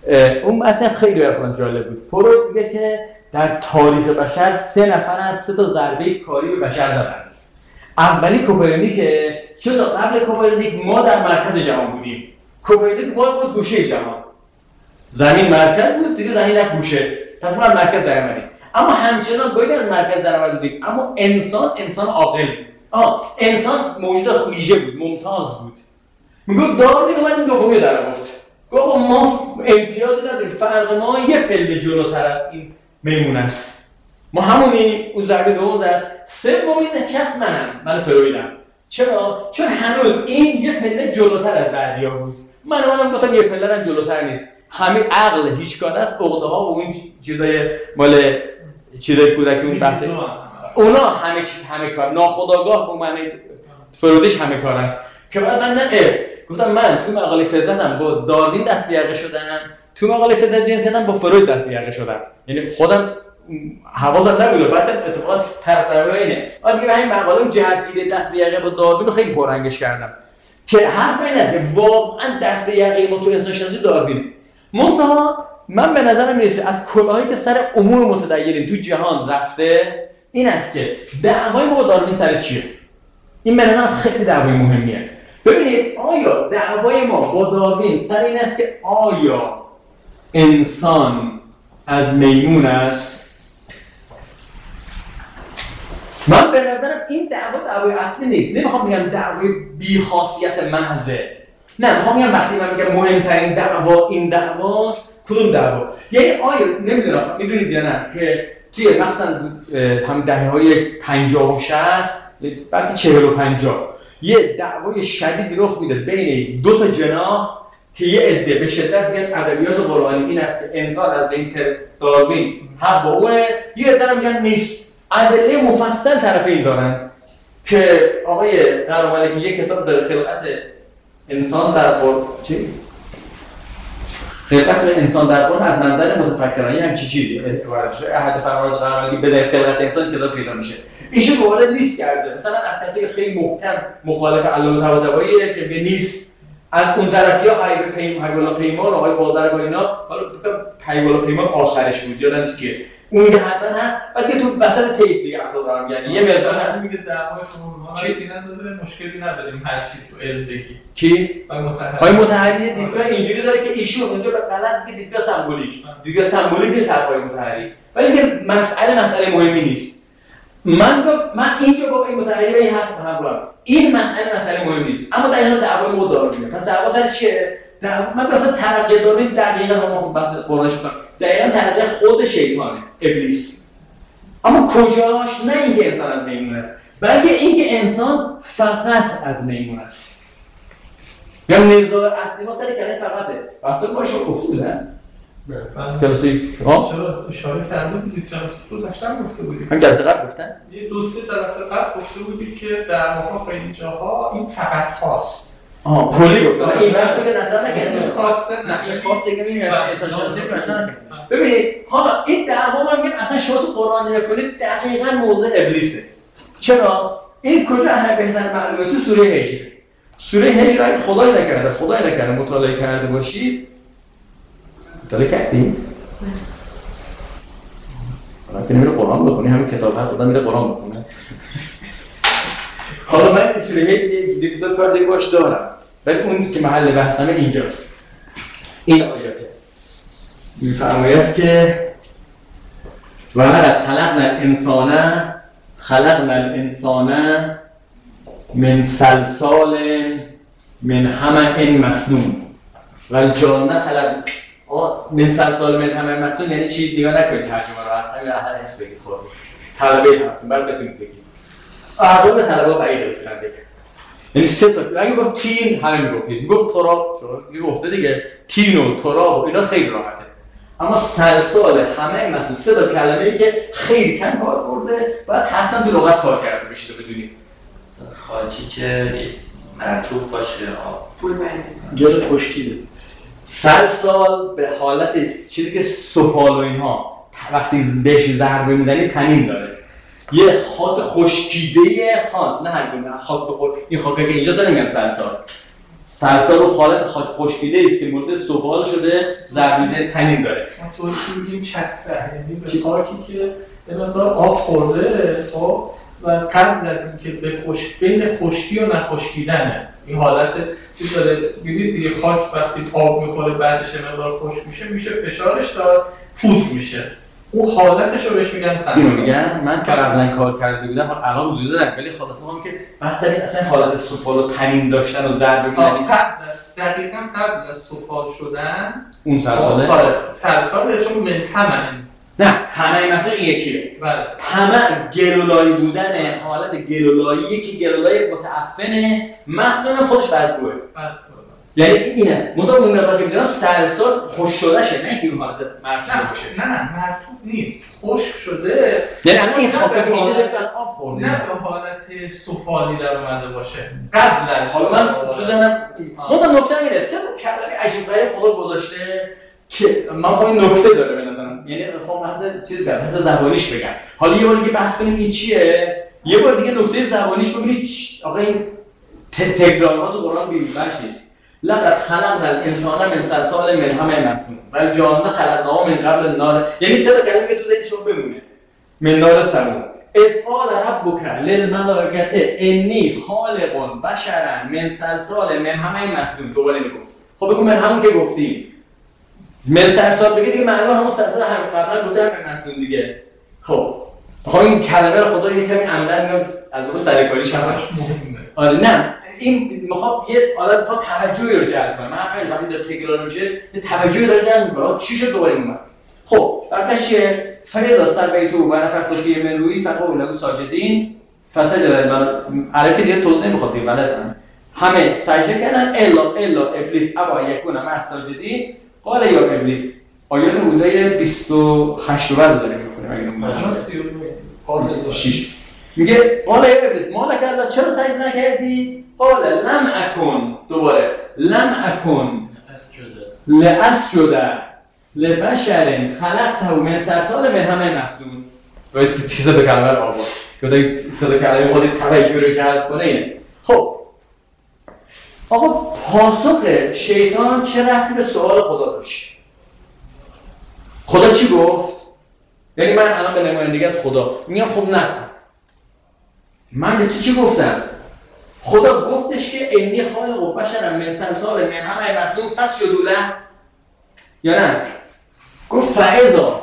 اون مطلب خیلی برام جالب بود. فروید میگه که در تاریخ بشر 3 نفر از 3 تا ضربه کاری به بشر زدن. اولی کوپرنیکه، چون قبل کوپرنیک ما در مرکز جهان بودیم. کوپرنیک ما بود گوشه جهان. زمین مرکز بود، دیگه زمین یک گوشه. پس ما مرکز در اومدیم. اما همچنان باید از مرکز در اومدیم. اما انسان عاقل. انسان موجود ویژه بود، ممتاز بود. میگه داروین اومد دومی در آورد. گفت ما امتیازی نداریم، فرق ما یه پله جلوتر از این میمون است. ما همونی اون ضربه دوم زد. سومین کس من فرویدم. چرا؟ چون هنوز این یه پله جلوتر از بعدیا بود. منم گفتم یه پله هم جلوتر نیست. همین عقل هیچگانه است، عقده ها و اون چیزای مال چیزای کودکی اون بحث اونا همه کار ناخودآگاه به معنی فرویدش همه کار است. که بعد من گفتم من تو مقاله فطرتم با داروین دست به یقه شدم، تو مقاله فطرت جنسیتم با فروید دست به یقه شدم. یعنی خودم حواسم نبود، بعد اتفاقا طرفدار اینه. دیگه به همین مقاله اون جهتگیری دست به یقه با داروین رو خیلی پررنگش کردم. که حرف این است که واقعا دست به یقه ما تو انسان شناسی داروین. منتها من به نظرم میرسه از کلاهی که سر امور متدینین تو جهان رفته این است که دعوای ما با داروین سر چیه؟ این به نظرم خیلی دعوای مهمیه. ببینید آیا دعوای ما با داروین سر این است که آیا انسان از میمون است؟ من به نظرم این دعوای اصلی نیست. نمیخوام بگم دعوای بی‌خاصیت محضه. نه، میخوام بگم وقتی من میگم مهمترین دعوا این دعواست، کدوم دعوا؟ یعنی آیا نمیدونم میدونید یا نه که توی مثلا هم دهه‌های 50 و 60 بلکه 40 و 50 یه دعوای شدید رخ میده بین دو تا جناح که یه عده به شدت میگن ادبیات قرآنی این است که انسان از بین داروین حق با اونه، یه عده میگن نیست. ادله مفصل طرفین دارن که آقای قراملکی یه کتاب داره خلقت انسان در قرآن خلقت انسان در قرآن از منظر متفکرانه همچی چیزی احد فرمانرواز قراملکی به خلقت انسان کتاب پیدا میشه. ایشون وارد لیست کرده مثلا از کسی که خیلی محکم مخالف علامه طباطباییه که به نیست، از اون طرفیا حیوالا پیمان آقای بازرگ و اینا، حالا حیوالا پیمان آخرش بود یادم نیست که اون که حتما هست، بلکه تو وسط طیف دیگه افراد دارم یعنی یه مقدار حتی میگه دعوای شما چیزی نداره، مشکلی نداریم هر چی تو علم بگی. کی؟ آقای مطهری دیدگاه اینجوری داره که ایشون اونجا به غلط میگه دیدگاه سمبولیک نیست حرفای مطهری، ولی میگه مسئله مهمی نیست. من اینجا با این مطهری به این حرف همراهم، این مسئله مهم نیست، اما در این حال دعوای ما داروینه. پس دعوا سر چیه؟ من مثلا ترقی داروین دقیقاً ما بحث قرآنش کنم، دقیقاً ترقی خود شیطانه، ابلیس. اما کجاش؟ نه اینکه انسان از میمون است، بلکه اینکه انسان فقط از میمون است. یعنی نزاع اصلی ما سر کلمه فقطه. بحث ما شو گفته بودن؟ کلاسی چرا اشاره کرده بودید جلسه گذشته گفته بودید. هم جلسه قبل گفتن؟ یه 2-3 جلسه قبل گفته بودید که در واقع خیلی جاها این فقط هاست. کلی گفتم. این حرفو که نطرح نکردم. خواسته نه این خواسته که این انسان شناسی مطرح نکردم. ببینید حالا این دعوا من میگم اصلا شما تو قرآن نگاه کنید دقیقاً موضع ابلیسه. چرا؟ این کجا همه بهتر معلومه تو سوره هجر. سوره هجر اگه خدای نکرده مطالعه کرده باشید. مطالعه کردی؟ حالا که نمیره قرآن بخونی همین کتاب هست آدم میره قرآن بخونه. حالا من این سوره هجر یک دو تا دیگه باش دارم. ولی اون که محل بحثمه اینجاست. این آیاته. میفرماید که ولقد خلقنا الانسان من صلصال من حمأ مسنون والجان من صلصال من حمأ مسنون. یعنی چی؟ دیگه نکنید ترجمه رو از همین احد حس بگید خواست طلبه هم بعد بتونید بگید اعداد طلبه بعیده بتونن بگید. یعنی 3 تا اگه گفت تین همه میگفتید، میگفت تراب شما گفته دیگه تین و تراب و اینا خیلی راحته. اما صلصال همه مسئول 3 تا کلمه‌ای که خیلی کم کار برده باید حتما تو لغت کار کرده بشه تو بدونید. مثلا خاکی که مرطوب باشه گل خشکیده. صلصال به حالت چیزی که سفال و اینها وقتی بهش ضربه میزنی تنین داره. یه خاک خشکیده خاص، نه هر گونه خاک به خود این خاکی که اینجا نمیگن صلصال. سرسال و حالت خاک خشکیده است که مورد سفال شده ضربیده تنین داره. ما تو چی میگیم چسبه، یعنی به خاکی که یه مقدار آب خورده خب و قبل از اینکه به بین خشکی و نخشکیدنه این حالت چیز داره. دیدید دیگه خاک وقتی آب میخوره بعدش مقدار خشک میشه فشارش داد پودر میشه. اون حالتش رو بهش میگن سرسال. میگم من که قبلا کار کرده بودم الان وجود داره، ولی خلاصه هم که بحث اصلا حالت سفال و تنین داشتن و ضربه میدن دقیقاً قبل از سفال شدن اون سرساله. آره سرساله چون من همه نه همه مثلا این یکیه. بله همه گلولایی بودن حالت گلولایی که گلولای متعفنه مثلا خودش بدبوه. یعنی اینه مدام اون مقدار که میدونم سرسال خوش شده شه نه که اون حالت مرطوب باشه. نه مرطوب نیست خشک شده. یعنی الان این خاک که اینجا داره آب خورده نه به حالت سفالی در اومده باشه قبل از حالا من تو ذهنم مدام نکته اینه سه کلمه عجیب غریب خدا گذاشته که من خواهم این نکته داره به نظرم، یعنی خواهم بحث چیز بگم، بحث زبانیش بگم. حالا یه بار دیگه بحث کنیم این چیه، یه بار دیگه نکته زبانیش ببینید آقا این تکرارات تو قرآن بی‌بش نیست. لقد خلقنا الانسان من صلصال من حمأ مسنون و الجان خلقناه من قبل النار، یعنی سه تا کلمه تو ذهن شما بمونه. من نار سموم اذ قال ربک للملائکه انی خالق بشرا من صلصال من حمأ مسنون. دوباره میگفت خب بگو من همون که گفتیم من سرسال بگه دیگه معنی همون سرسال هم قبلا بوده همه مسنون دیگه. خب این کلمه رو خدا یه کمی عمدن میگم از اون سرکاریش همش مهمه. آره نه این میخواد یه آدم میخواد توجهی رو جلب کنه. من خیلی وقتی داره تکرار میشه یه توجهی داره جلب میکنه. چی شد دوباره اومد؟ خب بعدش چیه؟ فریض استر تو و نفخت فیه من روحی فقعوا له ساجدین فسجد. من عربی دیگه توضیح نمیخواد دیگه بلدن. همه سجده کردن الا ابلیس ابا یکون مع الساجدین قال یا ابلیس. آیات حدود 28 بعد داریم میخونیم اگه مثلا 36 میگه قال یا ابلیس ما لك الا چرا سجده نکردی؟ قال لم اکن. دوباره لم اکن لاسجد لبشر خلقته من صلصال من حمأ مسنون. واسه چیزا به کلمه رو آورد که صدا کلمه خود توجه رو جلب کنه اینه. خب آقا پاسخ شیطان چه ربطی به سوال خدا داشت؟ خدا چی گفت؟ یعنی من الان به نمایندگی از خدا میگم خب نکن. من به تو چی گفتم؟ خدا گفتش که انی خالق بشرا من صلصال من حمأ مسنون فاسجدوا له یا نه؟ گفت فاذا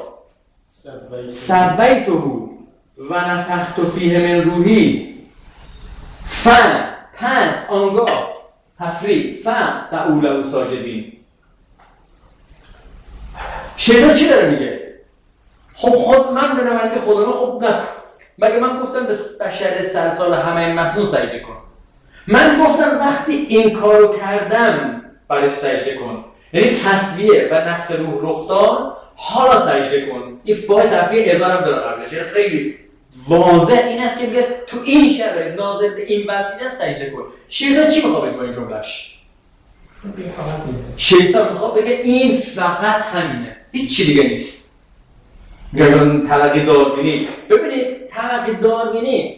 سویته و نفخت فیه من روحی پس آنگاه تفریق فقعوا له ساجدین. شیطان چی داره میگه؟ خب من به نمایندگی خدا خب نکن. مگه من گفتم به بشر صلصال حمأ مسنون سجده کن؟ من گفتم وقتی این کارو کردم برای سجده کن، یعنی تسویه و نفخ روح رخ داد حالا سجده کن. این فاعل تفریع اذا هم داره قبلش، یعنی خیلی واضح این است که میگه تو این شرایط ناظر به این وضعیت سجده کن. شیطان چی میخواد بگه با این جملهش؟ شیطان میخواد بگه این فقط همینه، هیچ چی دیگه نیست. میگن تلقی داروینی. ببینید تلقی داروینی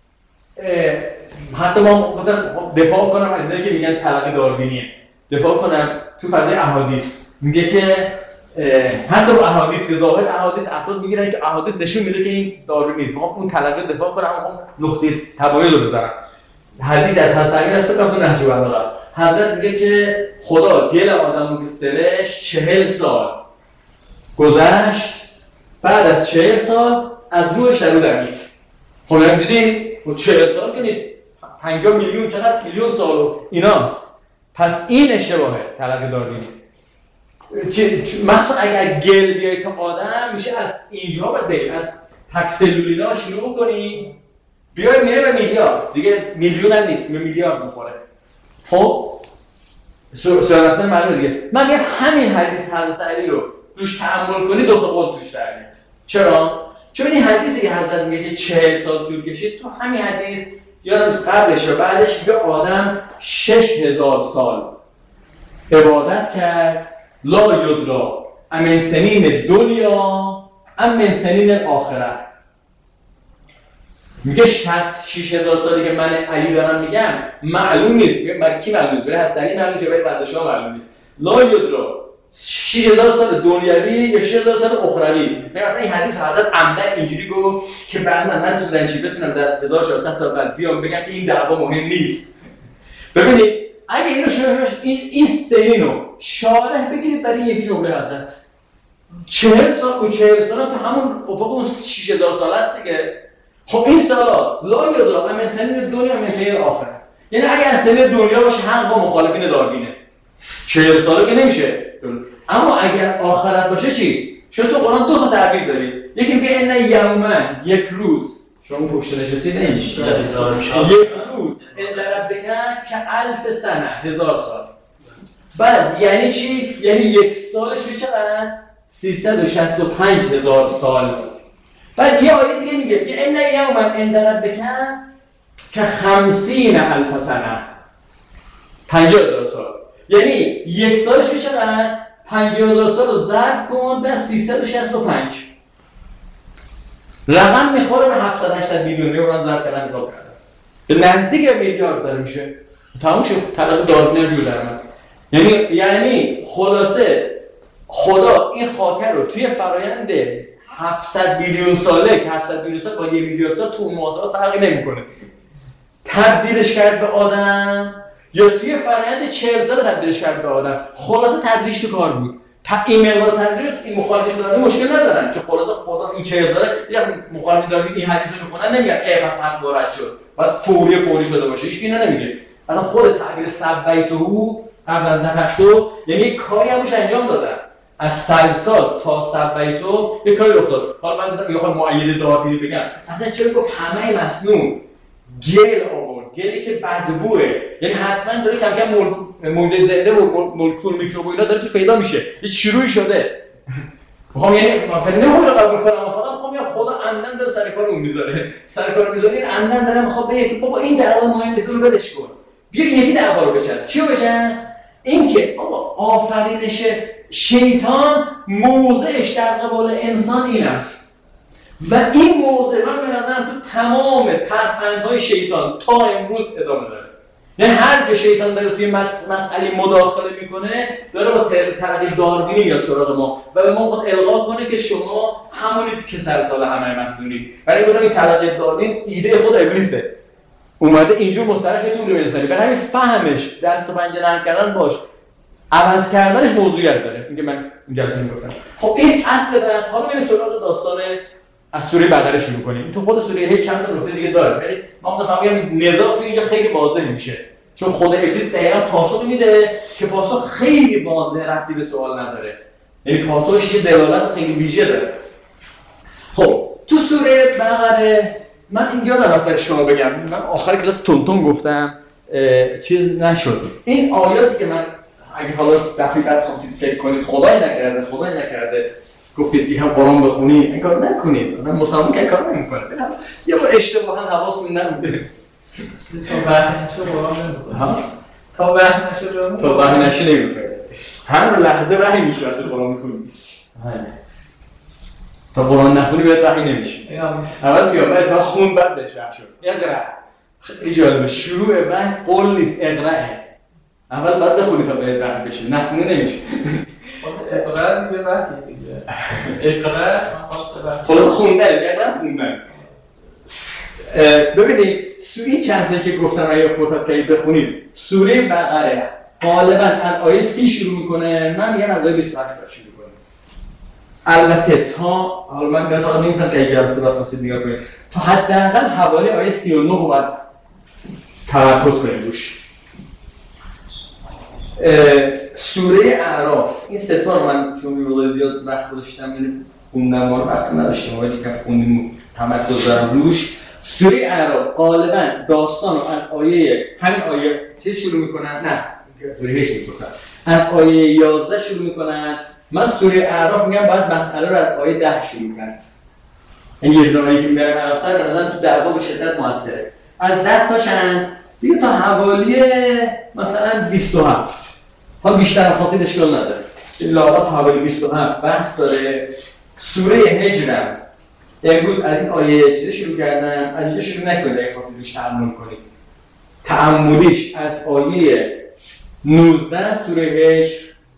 حتی ما دفاع کنم از اینایی که میگن تلقی داروینیه، دفاع کنم تو فضای احادیث میگه که حتی رو احادیث که ظاهر احادیث افراد میگیرن که احادیث نشون میده که این داروینی نیست. اون تلقی دفاع کنم اون نقطه تمایز رو بذارم. حدیث از حضرت امیر است که تو نهج البلاغه است. حضرت میگه که خدا گل آدمو که سرش 40 سال گذشت، بعد از 40 سال از روحش در رو دمید. خب هم دیدین 40 سال که نیست، 50 میلیون چقدر میلیون سال و ایناست. پس این اشتباهه تلقی داروینی. مثلا اگر گل بیای تا آدم میشه از اینجا باید بریم از تکسلولینا شروع کنیم بیای میره به میلیارد دیگه، میلیون هم نیست به میلیارد میخوره. خب سوال اصلا معلومه دیگه. من میگم همین حدیث حضرت علی رو روش تأمل کنی دو تا قول توش در میاد. چرا؟ چون این حدیثی که حضرت میگه 40 سال طول کشید، تو همین حدیث یادم قبلش و بعدش میگه آدم 6000 سال عبادت کرد، لا یدرا امن سنین دنیا ام من سنین آخره. میگه 6000 سالی که من علی دارم میگم معلوم نیست. میگه کی معلوم نیست؟ برای حضرت علی معلوم نیست، برای بنده شاه معلوم نیست. لا یدرا 6000 سال دنیوی یا 6000 سال اخروی. میگه مثلا این حدیث حضرت عمدن اینجوری گفت که بعدا من سودنشی بتونم در 1400 سال بعد بیام بگم که این دعوا مهم نیست. ببینید اگه اینو این سنینو شارح بگیرید برای یکی جمله حضرت 40 سال و 40 سال تو همون افق اون 6000 سال است دیگه. خب این سالا لا یدرا هم سنین دنیا هم سنین آخره. یعنی اگه سنین دنیا باشه حق با مخالفین داروینه 40 ساله که نمیشه. اما اگر آخرت باشه چی؟ چون تو قرآن دو تا تعبیر داری. یکی میگه ان یوما یک روز شما پشت نشستی نمیش یک روز ان ربک که 1000 سنه 1000 سال. بعد یعنی چی؟ یعنی یک سالش میشه چقدر؟ 365000 سال. بعد یه آیه دیگه میگه ان یوما ان ربک که 50000 سنه 50000 سال. یعنی یک سالش میشه چقدر؟ 50000 سال رو ضرب کن در 365. رقم میخوره به 780 میلیون. من ضرب کردم حساب کردم به نزدیک میلیارد داره میشه. تموم شد. طلاق داروین جور در من. یعنی خلاصه خدا این خاکر رو توی فرایند 700 میلیون ساله که 700 میلیون سال با 1 میلیارد سال تو محاسبات فرقی نمیکنه تبدیلش کرد به آدم، یا توی فرآیند 40 سال تبدیلش کرد به آدم. خلاصه تدریج تو کار بود. این مقدار تدریج این مخالفین داروین مشکل ندارن که خلاصه خدا این 40 سال یا مخالفین داروین این حدیثو میخونن نمیگن ای من فقط وارد شد بعد فوری شده باشه. هیچ کی اینا نمیگه. اصلا خود تعبیر سبیتو قبل از نفختو یعنی کاری همش انجام دادن. از سلسال تا سبیتو یه کاری رخ داد. حالا من میخوام مؤید داروینی بگم اصلا چرا گفت همه مسنون گل آورد، گلی که بدبوه. یعنی حتما داره کم کم موجود زنده و مولکول میکروب و اینا داره توش پیدا میشه. یه شروعی شده. میخوام یعنی من نمیخوام قبول کنم، فقط میخوام بگم خدا عمدن داره سر کار اون میذاره. سر کار میذاره این عمدن داره میخواد بگه که بابا این دعوا مهم نیست، اون ولش کن. بیا یکی دعوا رو بچسب. چیو بچسب؟ این که بابا آفرینش شیطان موضعش در قبال انسان این است. و این موضوع من به نظرم تو تمام ترفندهای شیطان تا امروز ادامه داره. یعنی هر جا شیطان داره توی مسئله مداخله میکنه داره با تقلید داروینی میاد سراغ ما و به ما میخواد القا کنه که شما همونید که سر سال همه مسئولید. برای گفتم این تقلید داروین ایده خود ابلیسه. اومده اینجور مسترش طول میرسونه. برای همین فهمش دست و پنجه نرم کردن باش عوض کردنش موضوعیت داره. اینکه من این جلسه میگفتم. خب این اصل بحث. حالا میریم سراغ داستان از سوره بقره شروع کنیم. تو خود سوره هیچ چند تا نکته دیگه داره. ولی ما مثلا فهمیدیم نزاع تو اینجا خیلی واضح میشه. چون خود ابلیس دقیقاً پاسخ میده که پاسخ خیلی واضح ربطی به سوال نداره. یعنی پاسخش یه دلالت خیلی ویژه داره. خب تو سوره بقره من این یادم رفت شما بگم. من آخر کلاس تونتون گفتم چیز نشد. این آیاتی که من اگه حالا دفعه بعد خواستید فکر کنید خدای نکرده گفتید یه هم قرآن بخونید این کار نکنید. من مسلمان که کار نمی‌کنه. یه بار اشتباها حواستون نبوده. تا وحی نشه قرآن نمی‌خونه. تا وحی نشه نمی‌خونه. هر لحظه وحی میشه وقتی قرآن می‌خونی. تا قرآن نخونی بهت وحی نمیشه. اول بیا بعد خون بعد بهش وحی شد. اقرا. خیلی جالبه. شروع وحی قول نیست اقرا. اول بعد بخونی تا بهت وحی بشه. نخونی نمیشه. اقرا دیگه وحی دیگه. اقرا خلاص خوندن. ببینید سوره چند تا که گفتم اگه فرصت کنید بخونید. سوره بقره غالبا از آیه 30 شروع میکنه. من میگم از آیه 28 شروع کنید. البته تا حالا من مثلا نمی‌گم که اگه جلسه بعد خواستید نگاه کنید تا حداقل حوالی آیه 39 رو باید تمرکز کنید روش. سوره اعراف این سه تا رو من چون می‌خوام زیاد وقت گذاشتم یعنی خوندم ما وقت نداشتم ولی که خوندیم تمرکز دارم روش. سوره اعراف غالبا داستان رو از آیه همین آیه چه شروع میکنن؟ نه سوره 8 میگفتن از آیه 11 شروع میکنن. من سوره اعراف میگم باید مسئله رو از آیه 10 شروع کرد. این یه دونه آیه که میبرم عرب‌تر به نظرم تو دعوا به شدت موثره. از 10 تاشن دیگه تا حوالی مثلا 27. حالا بیشتر هم خواستید اشکال نداره. لاغت حوالی 27 بحث داره. سوره هجرم امروز از این آیه چیزی شروع کردم، از اینجا شروع نکنید اگه خواستید روش تأمل کنید. تأملیش از آیه 19 سوره هجر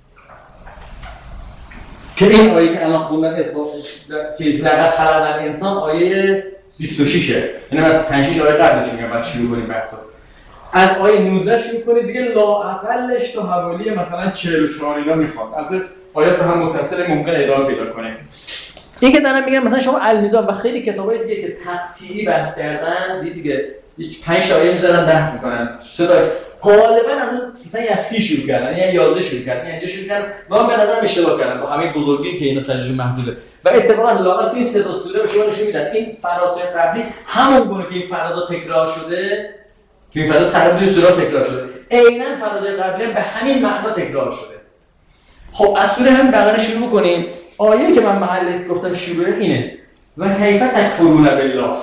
که این آیه که الان خوندن اثبات لقد خلقنا الانسان آیه 26ه، یعنی از 5 6 آیه قبلش میگم بعد شروع کنیم بحثو. از آیه 19 شروع کنید دیگه لااقلش تا حوالی مثلا 44 اینا میخواد. البته آیات به هم متصل ممکن ادامه پیدا کنه. این که دارم میگم مثلا شما المیزان و خیلی کتابای دیگه که تقطیعی بحث کردن دیگه 5 آیه میذارن بحث میکنن. صدا غالبا اون مثلا از 30 شروع کردن یا 11 شروع کردن، اینجا شروع کردن. من به نظرم اشتباه کردن با همه بزرگی که اینا سرشون محفوظه. و اتفاقا لااقل تو این سه تا سوره به شما نشون میدن این فرازهای قبلی همون گونه که این فرازا تکرار شده، که این فرازا تقریبا سوره تکرار شده، عیناً فرازهای قبلی هم به همین معنا تکرار شده. خب از سوره هم بقیه شروع کنیم. آیه که من محل گفتم شروع اینه و کیف تکفرون بالله،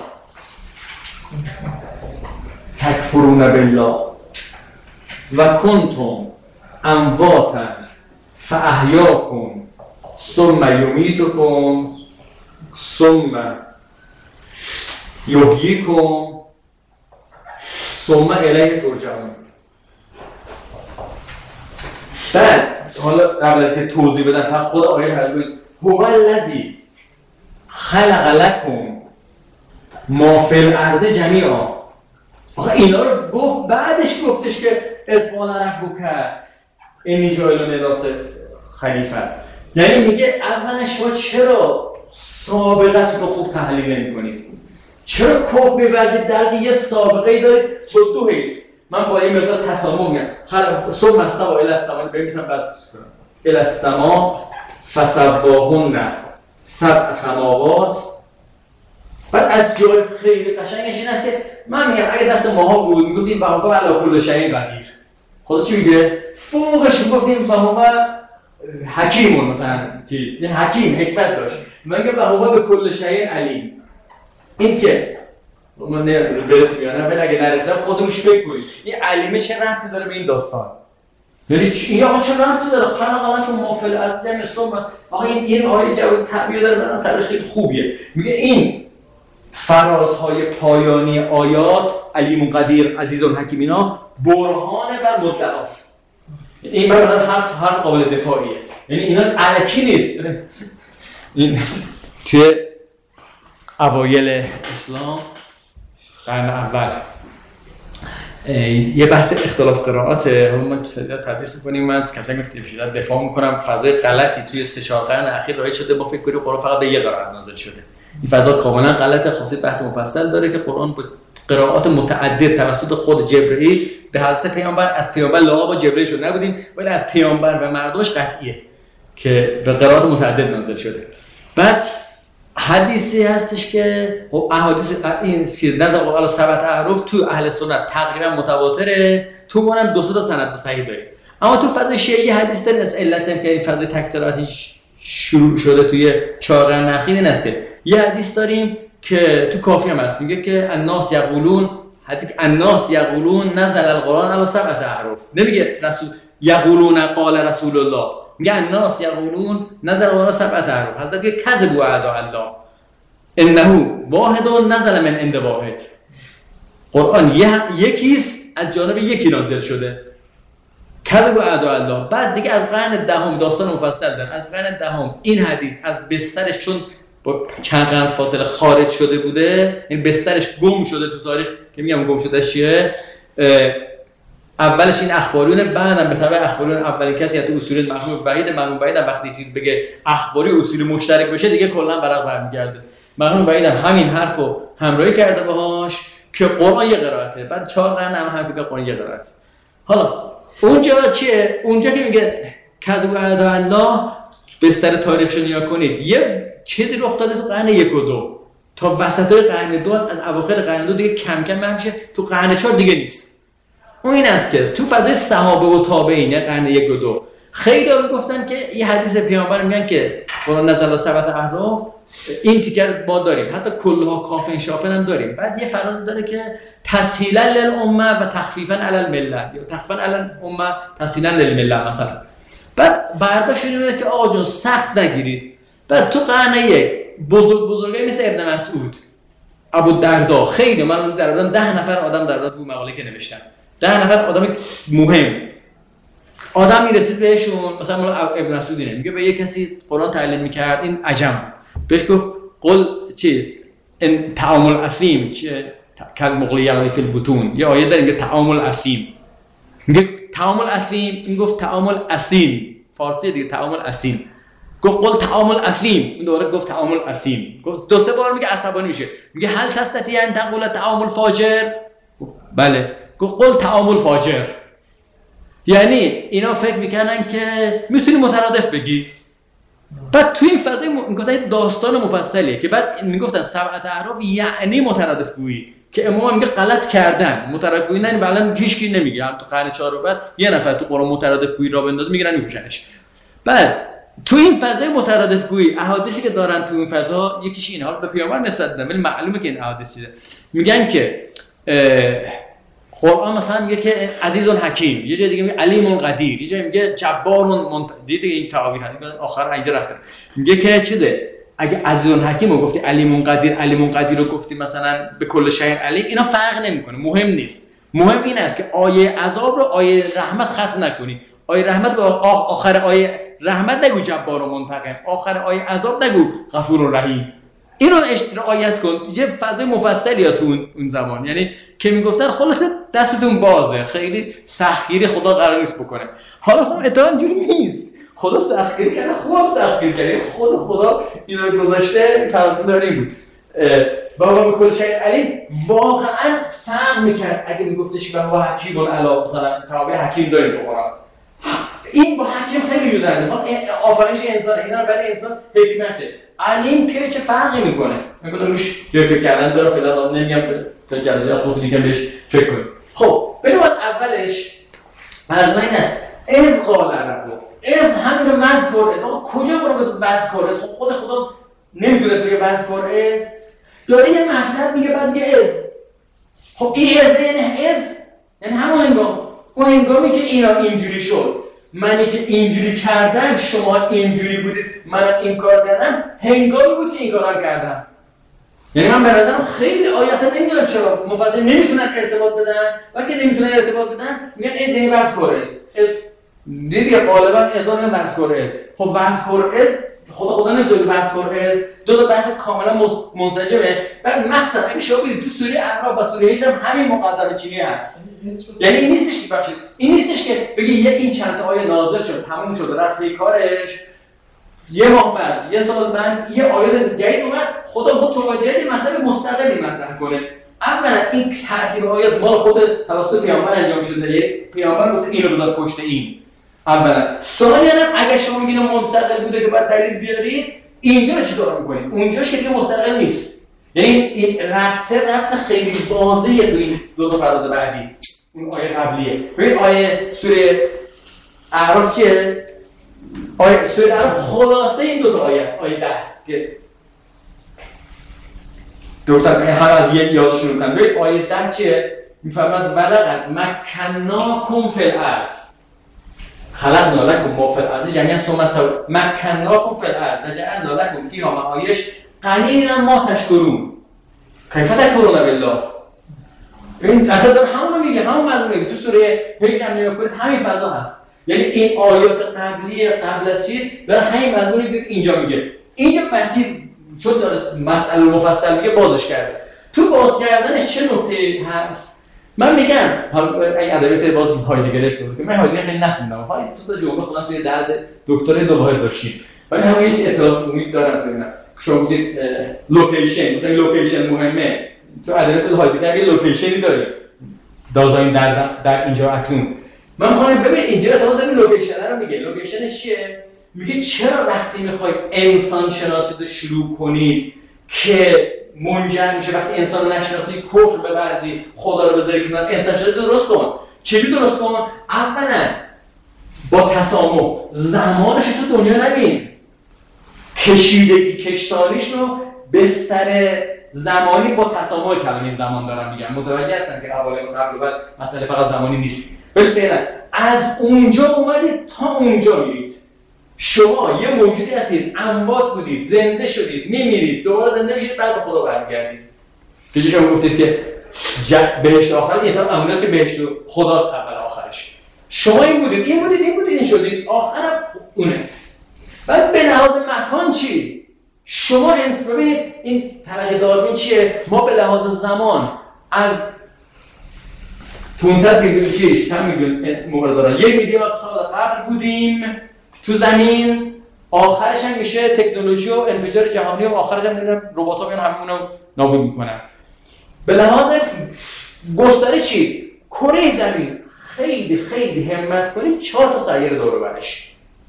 تکفرون بالله و کنتم امواتا فاحیاکم ثم یمیتکم ثم یحییکم ثم الیه ترجعون. بعد حالا قبل از که توضیح بدم فقط خود آیه ترجمه هو الذی خلق لکم ما فی الارض جمیعا. آخه اینا رو گفت بعدش گفتش که اسمال ربک انی جاعل للناس خلیفه. یعنی میگه اولا شما چرا سابقت رو خوب تحلیل نمی‌کنید؟ چرا کف می‌ورزید در یه سابقه‌ای دارید با دو حیث؟ من با این مقدار تسامح میگم. ثم استوى الی السماء بنویسم بعد کنم. الی السماء فسواهن سبع سماوات. بعد از جای خیلی قشنگش این است که من میگم اگه دست ماها بود میگفتیم بهوا علی کل شیء قدیر. خودش چی میگه؟ فوقش میگفتیم بهوا حکیم مثلا یعنی حکیم حکمت داشت. میگه بهوا به کل شیء علیم. این که من برسیم یا نه ولی اگه نرسم خودموش فکر کنید این علیمه چه ربطی داره به این داستان؟ یعنی این آقا چه ربطی داره؟ خلق لکم ما فی الارض جمیعا ثم. آقا این آیه جواب تعبیر داره، برام تعبیر خیلی خوبیه. میگه این فرازهای پایانی آیات علیم قدیر عزیز الحکیم اینا برهان بر مدعاست. این برای حرف قابل دفاعیه. یعنی اینا الکی نیست. این توی اوایل اسلام قرن اول یه بحث اختلاف قرائاته. حالا ما تدریس می‌کنیم، من از کسایی که دفاع می‌کنم فضای غلطی توی 3-4 قرن اخیر رایج شده. ما فکر کنیم قرآن فقط به یه قرائت نازل شده. این فضا کاملا غلطه. خاصیت بحث مفصل داره که قرآن با قرائات متعدد توسط خود جبرئیل به حضرت پیامبر، از پیامبر لاغا با جبرئیل شده نبودیم ولی از پیامبر و مردمش قطعیه که به قرائات متعدد نازل شده. بعد حدیثی هستش که احادیث این که نظر قال ثبت احرف تو اهل سنت تقریبا متواتره، تو منم 2 تا سند صحیح داریم. اما تو فضای شیعی حدیث داریم از علتم که این فضای تکراراتی شروع شده توی 4 قرن اخیر این است که یه حدیث داریم که تو کافی هم هست میگه که الناس یقولون الناس یقولون نزل القرآن علی 7 احرف. نمیگه رسول یقولون قال رسول الله، میگه الناس یقولون نزل القرآن 7 احرف. حضرت میگه کذبوا اعداء الله انه واحد نزل من عند واحد. قرآن یکیست از جانب یکی نازل شده. کذبوا اعداء الله. بعد دیگه از قرن دهم داستان مفصل دارن. از قرن دهم این حدیث از بسترش چون با چند قرن فاصله خارج شده بوده، یعنی بسترش گم شده تو تاریخ که میگم گم شده چیه، اولش این اخباریونه، بعدم به تبع اخباریون اولین کسی تو اصول مرحوم وحید وقتی چیز بگه اخباری اصول مشترک بشه دیگه کلا برق برمیگرده. مرحوم وحید همین حرفو همراهی کرده باهاش که قرآن یه قرائته. بعد 4 قرن هم میگه قرآن یه قرائت. حالا اونجا چیه؟ اونجا که میگه کذب اعداء الله بستر تاریخشو نیا کنید، یه چیزی رخ داده تو قرن 1 و 2 تا وسطای قرن 2 از اواخر قرن 2 دیگه کم کم میشه، تو قرن 4 دیگه نیست. اون این است که تو فضای صحابه و تابعین قرن 1 و 2 خیلی ها میگفتن که یه حدیث پیامبر میگن که قرآن نزل 7 احرف، این تیکر ما داریم، حتی کلها کافن شافن هم داریم. بعد یه فراز داره که تسهیلا للامه و تخفیفا علی الملت، یا تخفیفا علی الامه تسهیلا للملت مثلا. بعد برداشت اینه که آقا جون سخت نگیرید. بعد تو قرن 1 بزرگایی مثل ابن مسعود، ابو الدرداء، خیلی من در آدم 10 نفر آدم در مورد اون مقاله که نوشتم، 10 نفر آدم مهم، آدم میرسید بهشون، مثلا ابن مسعود میگه به یه کسی قرآن تعلیم میکرد، این عجم، بهش گفت قل چی ان تعامل اثیم کل مغلی یغلی فی البطون، یه آیه داریم که تعامل اثیم، میگه تعامل اثیم، این گفت تعامل اثیم، فارسی دیگه تعامل اثیم، گفت قل تعامل اثیم، این دوباره گفت تعامل اثیم، گفت 2-3 بار میگه عصبانی میشه، میگه هل تستطیع ان تقول تعامل فاجر؟ بله، گفت قل تعامل فاجر. یعنی اینا فکر میکنن که میتونی مترادف بگی. بعد توی این فضای داستان مفصلیه که بعد میگفتن 7 احراف یعنی مترادف گویی، که امام میگه غلط کردن، مترادف گویی نه، ولی هیچ کی نمیگه، هم تو قرن 4 بعد یه نفر تو قرآن مترادف گویی را بندازه میگیرن میکشنش. بعد تو این فضای مترادف گویی احادیثی که دارن تو این فضا، یکیش این، حالا به پیامبر نسبت دادن ولی معلومه که این احادیثه، میگن که قرآن مثلا میگه که عزیز حکیم، یه جای دیگه میگه علیم قدیر، یه جای میگه جبار دیده این تعابیر هست، آخر اینجا رفته میگه که چیزه، اگه عزیز حکیم رو گفتی علیم قدیر رو گفتی مثلا به کل شیء علیم، اینا فرق نمیکنه، مهم نیست. مهم این است که آیه عذاب رو آیه رحمت ختم نکنی، آیه رحمت به آخر آیه رحمت نگو جبار و منتقم، آخر آیه عذاب نگو غفور و رحیم. اینو رعایت کن. یه فضای مفصلی تو اون زمان، یعنی که میگفتن خلاصه دستتون بازه، خیلی سختگیری خدا قرار نیست بکنه. حالا خب اتفاقا اینجوری نیست، خدا سختگیری کرده، خوب سختگیری کرده، خدا اینا رو گذاشته، پرانتز داریم بود. بابا کل شیء علیم واقعا فرق میکرد اگه میگفتش که با حکیم علا مثلا تابع حکیم داریم تو قرآن، این با حکیم خیلی جدا میاد، آفرینش انسان، اینا برای انسان حکمته. علیم که چه فرقی میکنه؟ میگم روش یه فکر کردن داره، فعلا نمیگم تا جلسه خود دیگه بهش فکر کنید. خب بریم اولش مرزمه این است، از قال رب، از همین مذکر، آقا کجا برو مذکر؟ خود خدا نمیدونست بگه مذکر، از داره یه مطلب میگه بعد میگه از. خب این از یعنی همون هنگام، اون هنگامی که اینا اینجوری شد، منی که اینجوری کردم شما اینجوری بودید، من این کار کردم، هنگامی بود که این کارا کردم. یعنی من به نظرم خیلی آیه اصلا نمیدونم چرا مفصل نمیتونن ارتباط بدن، وقتی نمیتونن ارتباط بدن میگن از یعنی وذکر از دیگه غالبا اذان وذکر. خب وذکر از خدا نمیذاره وذکر از، دو تا بحث کاملا منسجمه. بعد مثلا اگه شما برید تو سوره اعراف و سوره هجر هم همین مقدمه چینی هست، یعنی این نیستش که بخشید، این نیستش که بگی این چند تا آیه نازل شد تموم شد رفت کارش، یه ماه بعد یه سال بعد یه آیه جدید اومد خدا با توجیه مطلب مستقلی مطرح کنه. اولا این ترتیب آیات مال خود توسط پیامبر انجام شده، یه پیامبر گفته اینو بذار پشت این. اولا ثانیاً اگه شما میگین مستقل بوده که بعد دلیل بیارید، اینجا رو چیکار می‌کنید؟ اونجاش که دیگه مستقل نیست. یعنی این ربط خیلی واضحه تو این دو تا فراز بعدی. اون آیه قبلیه. ببین آیه سوره اعراف چیه؟ آیه سوره اعراف خلاصه این دو تا آیه است. آیه 10 که درسته هم از یک یاد شروع کنم. ببین آیه 10 چیه؟ میفرماد ولقد مکناکم فی الارض خلقنا لكم ما في الارض جميعا ثم استوى مکناکم فی الارض وجعلنا لكم فيها معایش قلیلا ما تشکرون کیف تکفرون بالله. این اصلا داره همون میگه، همون مضمون میگه. تو سوره هجر هم نگاه کنید همین فضا هست. یعنی این آیات قبلی قبل از چیز داره همین مضمونی که اینجا میگه. اینجا بسیط چون داره مسئله مفصل میگه بازش کرده. تو باز کردنش چه نکته هست؟ من میگم حالا این ادبیات باز هایدگرش بود که من هایدگر خیلی نخوندم. تو جمله خودم توی درد دکترای دو واحد داشتیم. ولی همون هیچ اطلاعات عمومی دارم تو اینا. شما گفتید لوکیشن مهمه. تو ادبیات هایدگر یه لوکیشنی داره. دازاین در اینجا اکنون. من میخوام ببین اینجا اصلا داریم لوکیشن رو میگه. لوکیشنش چیه؟ میگه چرا وقتی میخوای انسان شناسی رو شروع کنید که منجر میشه وقتی انسان رو نشناختی کفر بورزی، خدا رو بذاری کنار، انسان شناسی درست کن. چجوری درست کن؟ اولا با تسامح زمانش تو دنیا نبین، کشیدگی کشتاریش رو بستر زمانی با تسامح کلمه زمان دارم میگم. متوجه هستن که اول قبل بعد مسئله فقط زمانی نیست. ولی فعلا از اونجا اومدید تا اونجا میرید. شما یه موجودی هستید، اموات بودید، زنده شدید، میمیرید، دوباره زنده میشید، بعد به خدا برمیگردید. که شما گفتید که بهشت آخر یه طرف امونه است که بهشت خداست اول آخرش. شما این بودید، این شدید، آخرم اونه. بعد به لحاظ مکان چی؟ شما ببینید این طبقه داروین چیه؟ ما به لحاظ زمان از 500 میلیون چند میلیون مورد دارن 1 میلیارد سال قبل بودیم تو زمین، آخرش هم میشه تکنولوژی و انفجار جهانی و آخرش هم میرن ربات‌ها میان همونو نابود میکنن. به لحاظ گستره چی؟ کره زمین خیلی خیلی همت کنیم 4 تا سیاره دور و برش.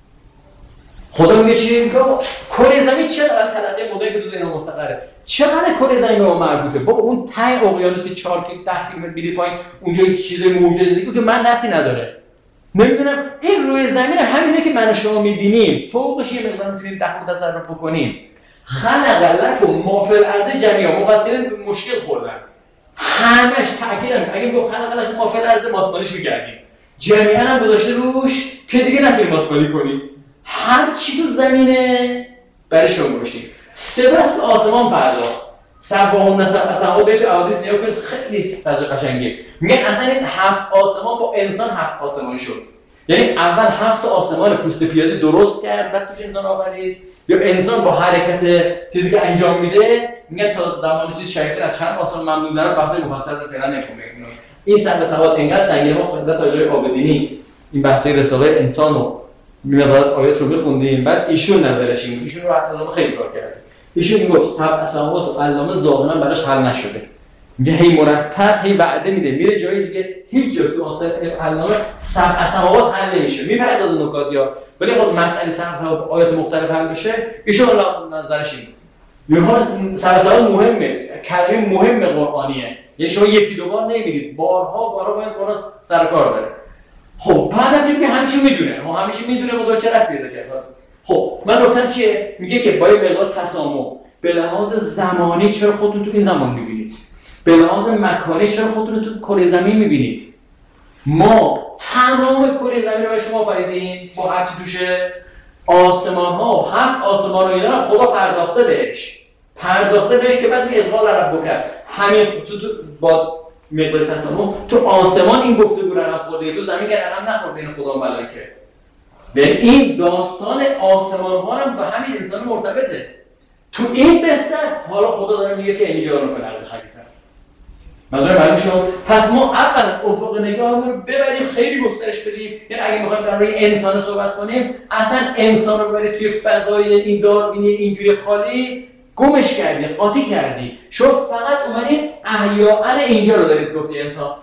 خدا میگه چی؟ میگه کره زمین چقدر طبقه مدل که تو ذهن مستقره، چقدر کره زمین به ما مربوطه. بابا اون ته اقیانوس که 4 تا 10 کیلومتر میری پایین اونجا هیچ چیز موجود دیگه که من نفتی نداره. نمیدونم این روی زمین همینه که من و شما میبینیم، فوقش یه مقدار میتونیم دخل تصرف بکنیم. خلق لکم ما فی الارض جمیعا، مفسرین مشکل خوردن، همش تاکیدن اگه بگو خلق لکم ما فی الارض ماسمالیش می‌کردیم، جمیعا هم گذاشته روش که دیگه نتونیم ماسمالی کنیم، هر چی تو زمینه برای شما باشیم. سپس به آسمان پرداخت. سبعون اصلا بیت احادیث نیا کنید خیلی ترجمه قشنگه. میگن اصلا این 7 آسمان با انسان 7 آسمان شد. یعنی اول 7 آسمان پوست پیازی درست کرد بعد توش انسان آورید، یا انسان با حرکت چیزی که انجام میده میگن تا زمان چیز شیطان از چند آسمان ممنون داره، بحث مفصل فعلا نمی‌کنم. این سبب سواد اینقدر سنگینه ما خودت تا جای آبدینی این بحث رساله انسانو میاد آیات رو می‌خوندیم، بعد ایشون نظرش این ایشون رو حتی خیلی کار کرده. ایشون میگفت سبع سماوات و علامه ظاهرا براش حل نشده. میگه هی مرتب هی وعده میده میره جای دیگه، هیچ جا تو آثار علامه سبع سماوات حل نمیشه. میپردازه نکات یا ولی خب مسئله سبع سماوات آیات مختلف حل بشه، ایشون نظرش این. میخواد سبع سماوات مهمه، کلمه مهم قرآنیه. یعنی شما یکی دو بار نمیبینید، بارها باید قرآن سر کار داره. خب بعدم که همیشه میدونه، ما همیشه میدونه با چه ربطی داره. خب من نکتم چیه؟ میگه که با یه مقدار تسامح به لحاظ زمانی چرا خودتون تو این زمان میبینید؟ به لحاظ مکانی چرا خودتون تو کره زمین میبینید؟ ما تمام کره زمین رو به شما آفریدیم با هر چی توشه، آسمان ها 7 آسمان رو اینا خدا پرداخته بهش که بعد می ازغال عرب بکرد. همین تو با مقدار تسامح تو آسمان این گفتگو رو رقم خورده، تو زمین که رقم نخورد بین خدا و ملائکه. به این داستان آسمان ها هم به همین انسان مرتبطه. تو این بستر حالا خدا داره میگه که اینجا رو فلرد خلیفه. منظورم معلوم شد. پس ما اول افق نگاهمون رو ببریم خیلی گسترش بدیم. یعنی اگه میخوایم در مورد انسان صحبت کنیم، اصلا انسان رو ببرید توی فضای این داروینی اینجوری خالی گمش کردی، قاطی کردی. شما فقط اومدید احیاء اینجا رو دارید گفتی انسان.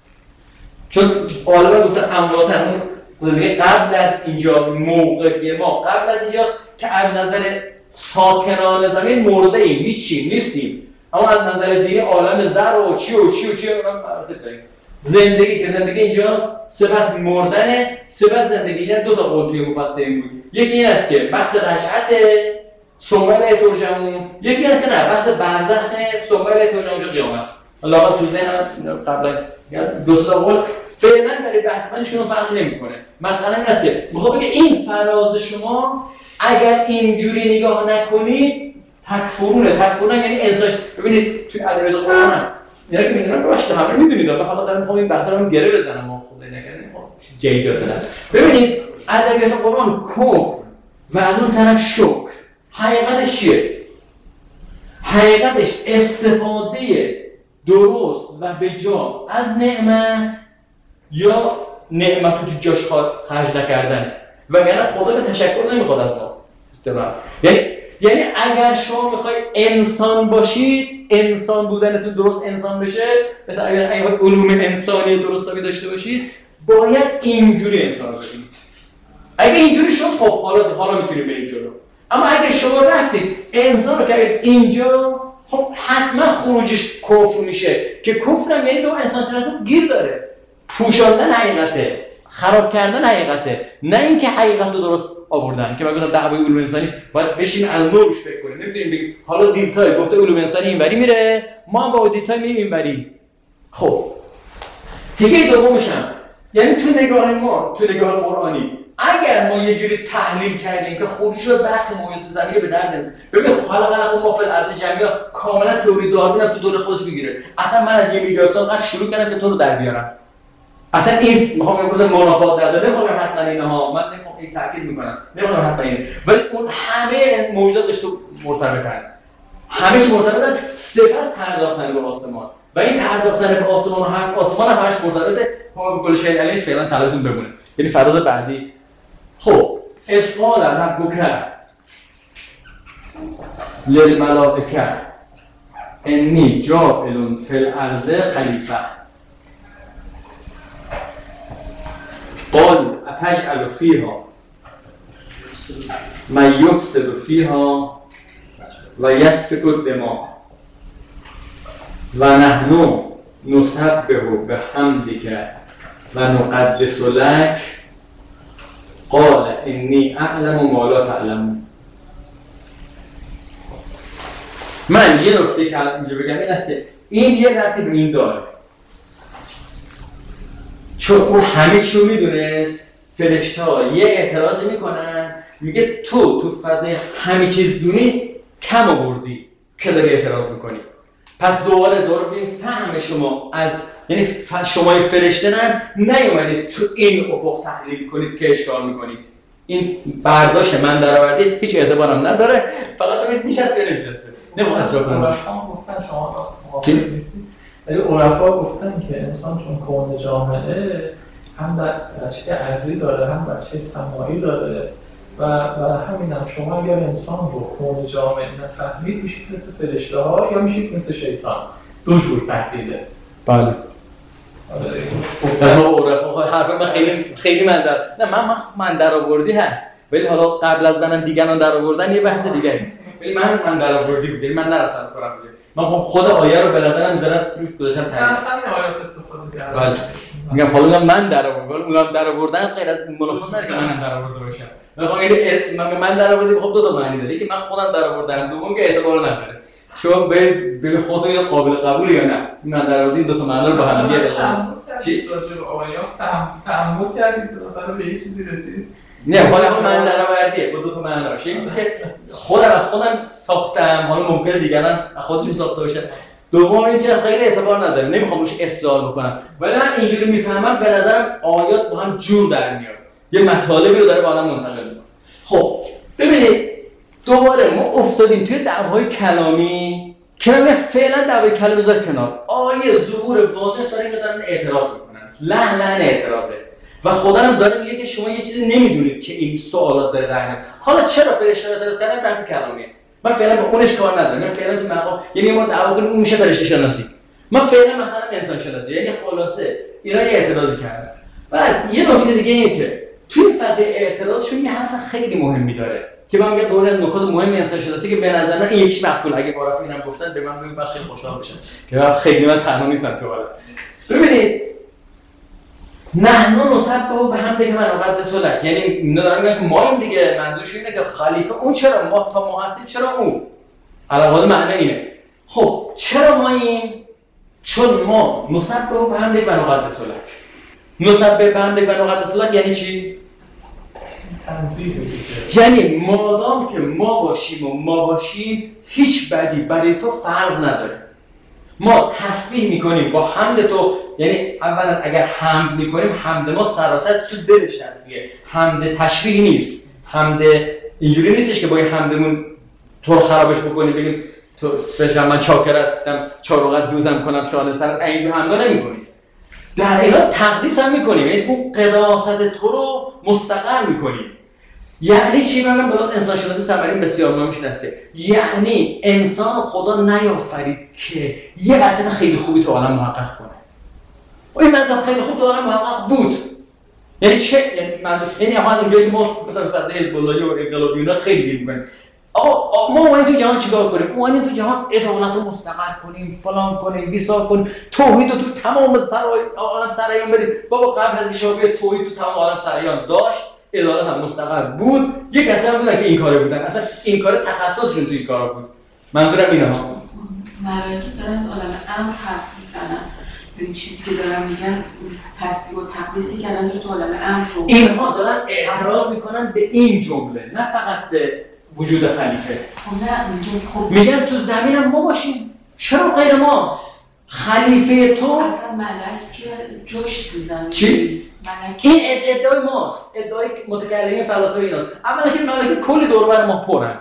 چون غالبا گفتن امواتن زندگی قبل از اینجا، موقفی ما قبل از اینجاست که از نظر ساکنان زمین مرده ایم، هیچی نیستیم. اما از نظر دینی عالم زر و چی اونم مراتب داریم. زندگی که زندگی اینجاست، سپس مردنه، سپس زندگی. یعنی دو تا قول توی مفسرین بود. یکی این است که بحث رجعته ثم ترجمون، یکی این است که نه بحث برزخه ثم ترجمون قیامت. الله تو ذهنم قبلا دو تا قول فعلا برای بحث منش کنم فرق نمیکنه. مثلا این است که میخوام بگم این فراز شما اگر اینجوری نگاه نکنید تکفرونه یعنی انسان. ببینید توی ادبیات قرآن هم اینا که میدونن باشه همه میدونید، من فقط دارم این بحثا رو گره بزنم، ما خدای نکنه جای داده است. ببینید ادبیات قرآن کفر و از اون طرف شکر حقیقتش چیه؟ حقیقتش استفاده درست و بجا از نعمت یا نعمت رو تو جاش خرج نکردن. وگرنه خدا به تشکر نمیخواد از ما اصطلاحاً. یعنی اگر شما میخوای انسان باشید، انسان بودنتون درست انسان بشه، مثلا اگر علوم انسانی درستی داشته باشید، باید اینجوری انسان رو ببینید. اگه اینجوری شد خب حالا میتونید برید جلو. اما اگه شما رفتید انسان رو کردید اینجا، خب حتما خروجش کفر میشه که کفرم یعنی دو انسان سنتون گیر داره. پوشاندن حقیقته، خراب کردن حقیقته، نه اینکه حقیقت رو درست آوردن. که من گفتم دعوای علوم انسانی باید بشین از نو روش فکر کنیم. نمیتونیم بگیم حالا دیتای گفته علوم انسانی اینوری میره، ما هم با دیتای میریم اینوری. خب تیکه دومش هم یعنی تو نگاه ما، تو نگاه قرآنی، اگر ما یه جوری تحلیل کردیم که خروج برخی موجودات زمینی به درد نمی‌خوره، ببین خلق لكم ما فی الارض جمیعا کاملا تئوری داروین هم تو دور خودش میگیره. اصلا من از 1 میلیارد سال قبل شروع کردم که تو رو در بیارم. اصلا این میخوام بگم منافات در نمیخوام حتما اینها، من نمیخوام این تاکید میکنم، نمیخوام حتما این، ولی اون همه موجودات بهش مرتبطن. همه‌ش مرتبطن، سپس پرداختن به آسمان. و این پرداختن به آسمان و حرف آسمان هم همش مرتبطه. ما به کل شیء علیمش فعلا تلاتون بمونه. یعنی فراز بعدی. خب اسقال ربک للملائکه انی جاعل فی الارض خلیفه قالوا اتجعل فیها من یفسد فیها و یسفک الدماء و نحن نسبح بحمدک و نقدس لک قال انی اعلم ما لا تعلمون. من یه نکته که اینجا بگم این است که این یه ربطی به این داره، چون اون همه چیو میدونست. فرشته‌ها یه اعتراضی میکنن، میگه تو فضای همه چیز دونی کم آوردی که داری اعتراض میکنی. پس دوباره ببین فهم شما از یعنی شمای فرشته نیومدید تو این افق تحلیل کنید که اشکال میکنید. این برداشت من درآوردید هیچ اعتبارم نداره، فقط ببینید میشسته یا نمیشسته. نمیخوام اصلاح کنم. گفتن شما موافق نیستید، ولی عرفا گفتن که انسان چون کون جامعه هم در بچه ارضی داره هم بچه سماعی داره و همین هم شما اگر انسان رو کون جامعه نفهمید میشید مثل فرشته ها یا میشید مثل شیطان. دو جور تحلیله. بله. حرف من خیلی من درآوردی هست، ولی حالا قبل از منم دیگران درآوردن یه بحث دیگری است. ولی من درآوردی بود، من نرفتم کارم بود. من خود آیه رو به نظرم میذارم روش گذاشتم تحلیل. اصلا آیات استفاده کردم. بله. میگم حالا من درآوردم، اونم درآوردن غیر از منافات نره که منم درآورده باشم. من درآوردی خب دو تا معنی داره، که من خودم درآوردم، دوم که اعتبار نداره. شما به خودتون این قابل قبول یا نه؟ من درآوردی دو تا معنی رو با هم دیگه چی راجع به آیات تعامل کردید تا به یه چیزی رسیدید. نه حالا من درآوردیه با دو تا معنی باشه که خودم ساختم، حالا ممکنه دیگران خودشون ساخته باشن. دوم اینکه خیلی اعتبار نداره، نمیخوام روش اصرار بکنم، ولی من اینجوری میفهمم به نظرم آیات با هم جور در میاد، یه مطالبی رو داره با آدم منتقل میکنه. خب ببینید دوباره ما افتادیم توی دعوای کلامی که من فعلا دعوای کلامی بذار کنار. آیه ظهور واضح داره اینو دارن اعتراض میکنن، لحن اعتراضه و خدا هم داره میگه که شما یه چیزی نمیدونید که این سوالات داره در میاد. حالا چرا فرشته اعتراض کردن؟ بحث کلامیه. من فعلا با اونش کار ندارم. من فعلا تو مقام یعنی ما دعوا کنیم اون میشه فرشته شناسی، ما فعلا مثلا انسان شناسی، یعنی خلاصه اینا یه اعتراضی کردن. بعد یه نکته دیگه اینه که توی فضای اعتراضشون یه حرف خیلی مهمی داره که من میگم دوره از نکات مهم انسان شناسی که به نظر من این یکیش مقبول، اگه عرفا اینم گفتن به من بس خیلی خوشحال بشم که من خیلی من تنها نیستم تو حالا. ببینید نحن نسبح بحمدک و نقدس لک، یعنی اینا دارن میگن ما این دیگه منظورش اینه که خلیفه اون چرا ما تا ما هستیم چرا اون علاوه معنی اینه. خب چرا ما این؟ چون ما نسبح بحمدک و نقدس لک. نسبح بحمدک و نقدس لک یعنی چی؟ یعنی مادام که ما باشیم هیچ بدی برای تو فرض نداره. ما تسبیح میکنیم با حمد تو، یعنی اولا اگر حمد میکنیم حمد ما سراسر تو دلش هستیه، حمد تشبیه نیست. حمد اینجوری نیستش که با این حمدمون تو رو خرابش بکنیم بگیم تو بشم من چاکرتم چاروقت دوزم کنم شانه سرت، اینجور حمدا نمیکنیم. در اینا تقدیس هم میکنیم، یعنی اون قداست تو رو مستقر میکنیم. یعنی چی؟ من بلاد انسان شناسی سمرین بسیار مهمش این است که یعنی انسان خدا نیافرید که یه وضعیت خیلی خوبی تو عالم محقق کنه. و این وضعیت خیلی خوب تو عالم محقق بود. یعنی چه؟ یعنی آقا اونجایی که ما مثلا فضای حزب اللهی و انقلابی اونا خیلی می‌کنیم. آقا ما اومدیم تو جهان چیکار کنیم؟ اومدیم تو جهان عدالت رو مستقر کنیم، فلان کنیم، بیسار کنیم، توحید رو تو تمام عالم سرایان بدیم. بابا قبل از اشاره توحید تو تمام عالم سرایان داشت، عدالت هم مستقر بود. یک کسایی بودن که این کاره بودن، اصلا این کار تخصصشون تو این کارا بود. منظورم اینه ها. ملائکه دارن از عالم امر حرف میزنن، این چیزی که دارم میگن تسبیح و تقدیسی که الان تو عالم امر رو اینها دارن اعتراض میکنن به این جمله، نه فقط به وجود خلیفه. خب نه میگن خب میگن تو زمینم ما باشیم، چرا غیر ما؟ خلیفه تو اصلا ملک جوش تو زمین چی؟ نیست. ملک این ادعای ماست، ادعای متکلمین فلاسفه ایناست. اولا که ملائکه کلی دور و بر ما پرن.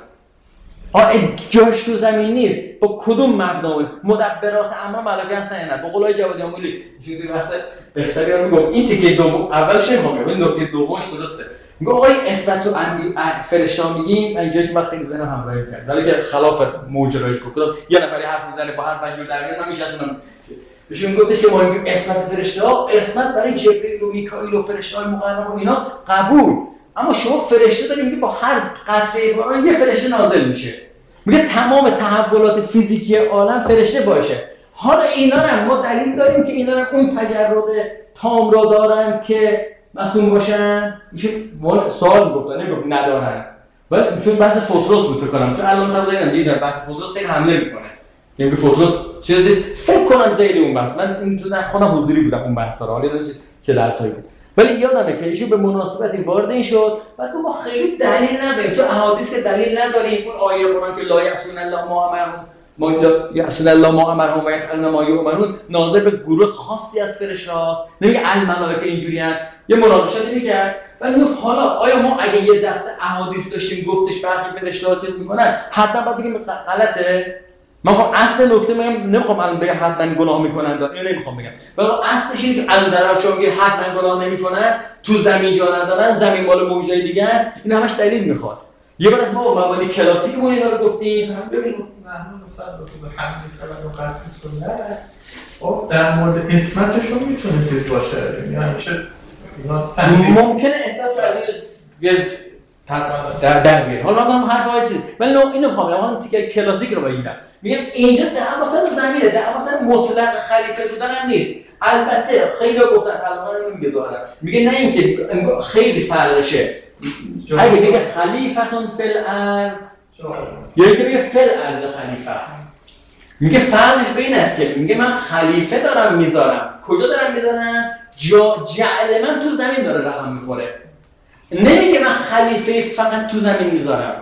جاش تو زمین نیست. با کدوم مبنا؟ مدبرات امر ملائکه هستن یا نه؟ با قولای جوادی آمولی چیزی واسه بخشیار میگم این تیکه دوم اولش نمیخوام بگم، نکته دومش درسته. میگه آقای اثبات و فرشته میگیم اینجاش ما خیلی زنم همراهی کرد. ولی که خلاف موجراش گفتم یه نفری حرف میزنه با هر پنجور در میاد میشناسم. بهشون گفتش که ما میگیم اثبات فرشته‌ها، اثبات برای جبرئیل و میکائیل و فرشته‌های مقرب و اینا قبول. اما شما فرشته دارید میگه با هر قطره باران یه فرشته نازل میشه. میگه تمام تحولات فیزیکی عالم فرشته باشه. حالا اینا رو ما دلیل داریم که اینا رو اون تجرد تام را دارن که معصوم باشن؟ میشه سوال میگفتن نمیگفت ندارن. ولی چون بحث فوتروس بود فکر کنم، چون الان نبودن دیدن بحث فوتروس خیلی حمله میکنه. یعنی فوتروس چیزی فکر کنم زیادی اون بحث. من این تو خودم حضوری بودم اون بحثا رو. حالا چه درسایی بود. ولی یادمه که ایشون به مناسبتی وارد این شد بعد ما خیلی دلیل نداریم تو احادیث که دلیل نداریم. اون آیه قرآن که لا یعصون الله ما امرهم ما یعصون الله ما امرهم و یفعلون ما یؤمرون ناظر به گروه خاصی از فرشته‌هاست. نمیگه الملائکه اینجوریان. یه مناقشه می‌کرد ولی گفت حالا آیا ما اگه یه دسته احادیث داشتیم گفتش برخی فرشته‌ها چیز می‌کنن حتما باید بگیم غلطه؟ من اصل نکته میگم نمیخوام الان بگم حتما گناه میکنن اینو نمیخوام بگم ولی اصلش اینه که از طرف شما میگه حتما گناه نمیکنن تو زمین جا ندارن زمین مال موجودای دیگه است این همش دلیل میخواد. یه بار از ما مبانی کلاسیکمون اینا رو گفتیم ببین ممنون استاد دکتر حمید و قطعی سنت خب در مورد اسمتشون میتونه چیز باشه یعنی همیشه اینا ممکنه اسمت در بیاره. حالا من حرف های چیز من اینو میخوام من تیکه کلاسیک رو بگیرم میگم اینجا دعوا سر زمینه دعوا سر مطلق خلیفه بودن هم نیست. البته خیلی گفتن علما رو میگه ظاهرا میگه نه اینکه خیلی فرقشه اگه بگه خلیفتون فی الارض یا اینکه بگه فی الارض خلیفه میگه فرقش بین است که میگه من خلیفه دارم میذارم کجا دارم میذارم جعل من تو زمین داره رقم میخوره. نمیگه من خلیفه فقط تو زمین میذارم.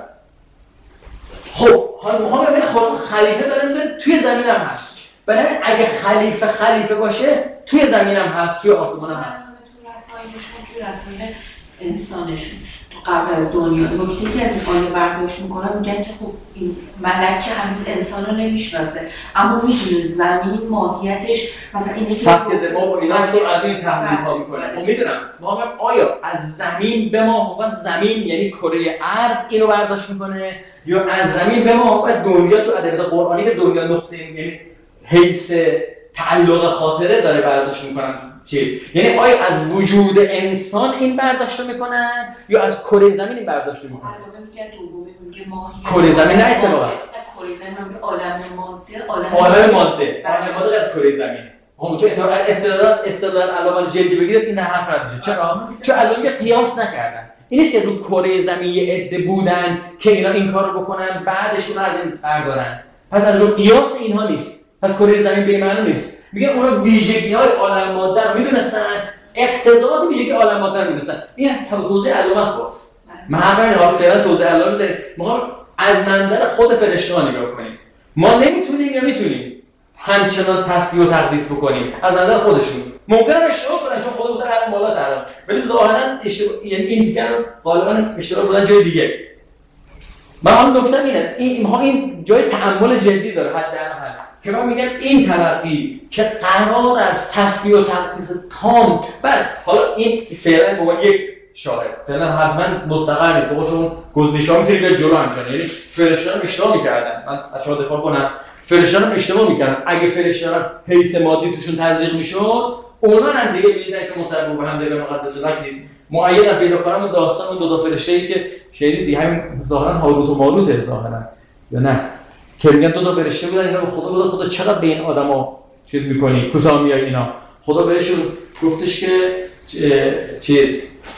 خب حالا میخوام ببینم خلاص خلیفه داره میذاره توی زمین هم هست. برای همین اگه خلیفه باشه توی زمین هم هست توی آسمان هم هست. تو رسائلشون توی رسائل انسانشون تو قبل از دنیا نکته‌ای که از این آیه برداشت میکنن میگن که خب این ملک که هنوز انسان رو نمیشناسه اما میدونه زمین ماهیتش مثلا اینه که سطح ما با اینا رو از این تحلیل‌ها میکنه. خب میدونم ما هم آیا از زمین به ما زمین یعنی کره ارض اینو برداشت میکنه یا از زمین به ما دنیا تو ادبیات قرآنی که دنیا نقطه یعنی حیث تعلق خاطره داره برداشت میکنن چی؟ یعنی آیا از وجود انسان این برداشت میکنن یا از کره زمین این برداشت میکنن؟ علاوه میگه دومی میگه ماهیت کره زمین نه اتفاقا کره زمین میگه عالم ماده عالم ماده از کره زمین. هم تو استدلال علاوه جدی بگیرید این حرف نداره. چرا؟ چون الان یه قیاس نکردن. این نیست که رو کره زمین یه عده بودن که اینا این کارو بکنن بعدش اون از این بردارن. پس از رو قیاس اینها نیست. پس کره زمین به معنی نیست. میگه اونا ویژگی‌های عالم ماده رو میدونستن، اقتضاعات ویژگی عالم ماده رو میدونستن. این توضیح علامه است باز. من حالا فعلا توضیح علامه رو داریم. میخوام از منظر خود فرشته‌ها نگاه کنیم. ما نمیتونیم یا میتونیم همچنان تسبیح و تقدیس بکنیم از نظر خودشون. ممکنه اشتباه کنن چون خود بوده هر مالا دارن. ولی ظاهرا اشتباه یعنی این دیگه رو غالبا اشتباه بودن جای دیگه. من حالا نکته اینه این جای تأمل جدی داره حداقل که من میگم این تلقی که قرار است تسبیح و تقدیس تام بعد حالا این فعلا به عنوان یک شاهد فعلا حتما مستقر نیست. بابا شما گزینش‌ها میتونید بیاد جلو همچنان یعنی فرشته‌ها اشتباه می‌کردن. من از شما دفاع کنم فرشته‌ها اشتباه می‌کردن. اگه فرشته‌ها حیث مادی توشون تزریق می‌شد اونا هم دیگه می‌دیدن که مسبب به حمد مقدس الله نیست. معین پیدا کنم اون داستان اون دو تا فرشته‌ای که شهید دیگه همین ظاهرا هاروت و ماروت ظاهرا یا نه که میگن دو تا فرشته بودن اینا به خدا چقدر به این آدما چیز می‌کنی کوتاه میای اینا. خدا بهشون گفتش که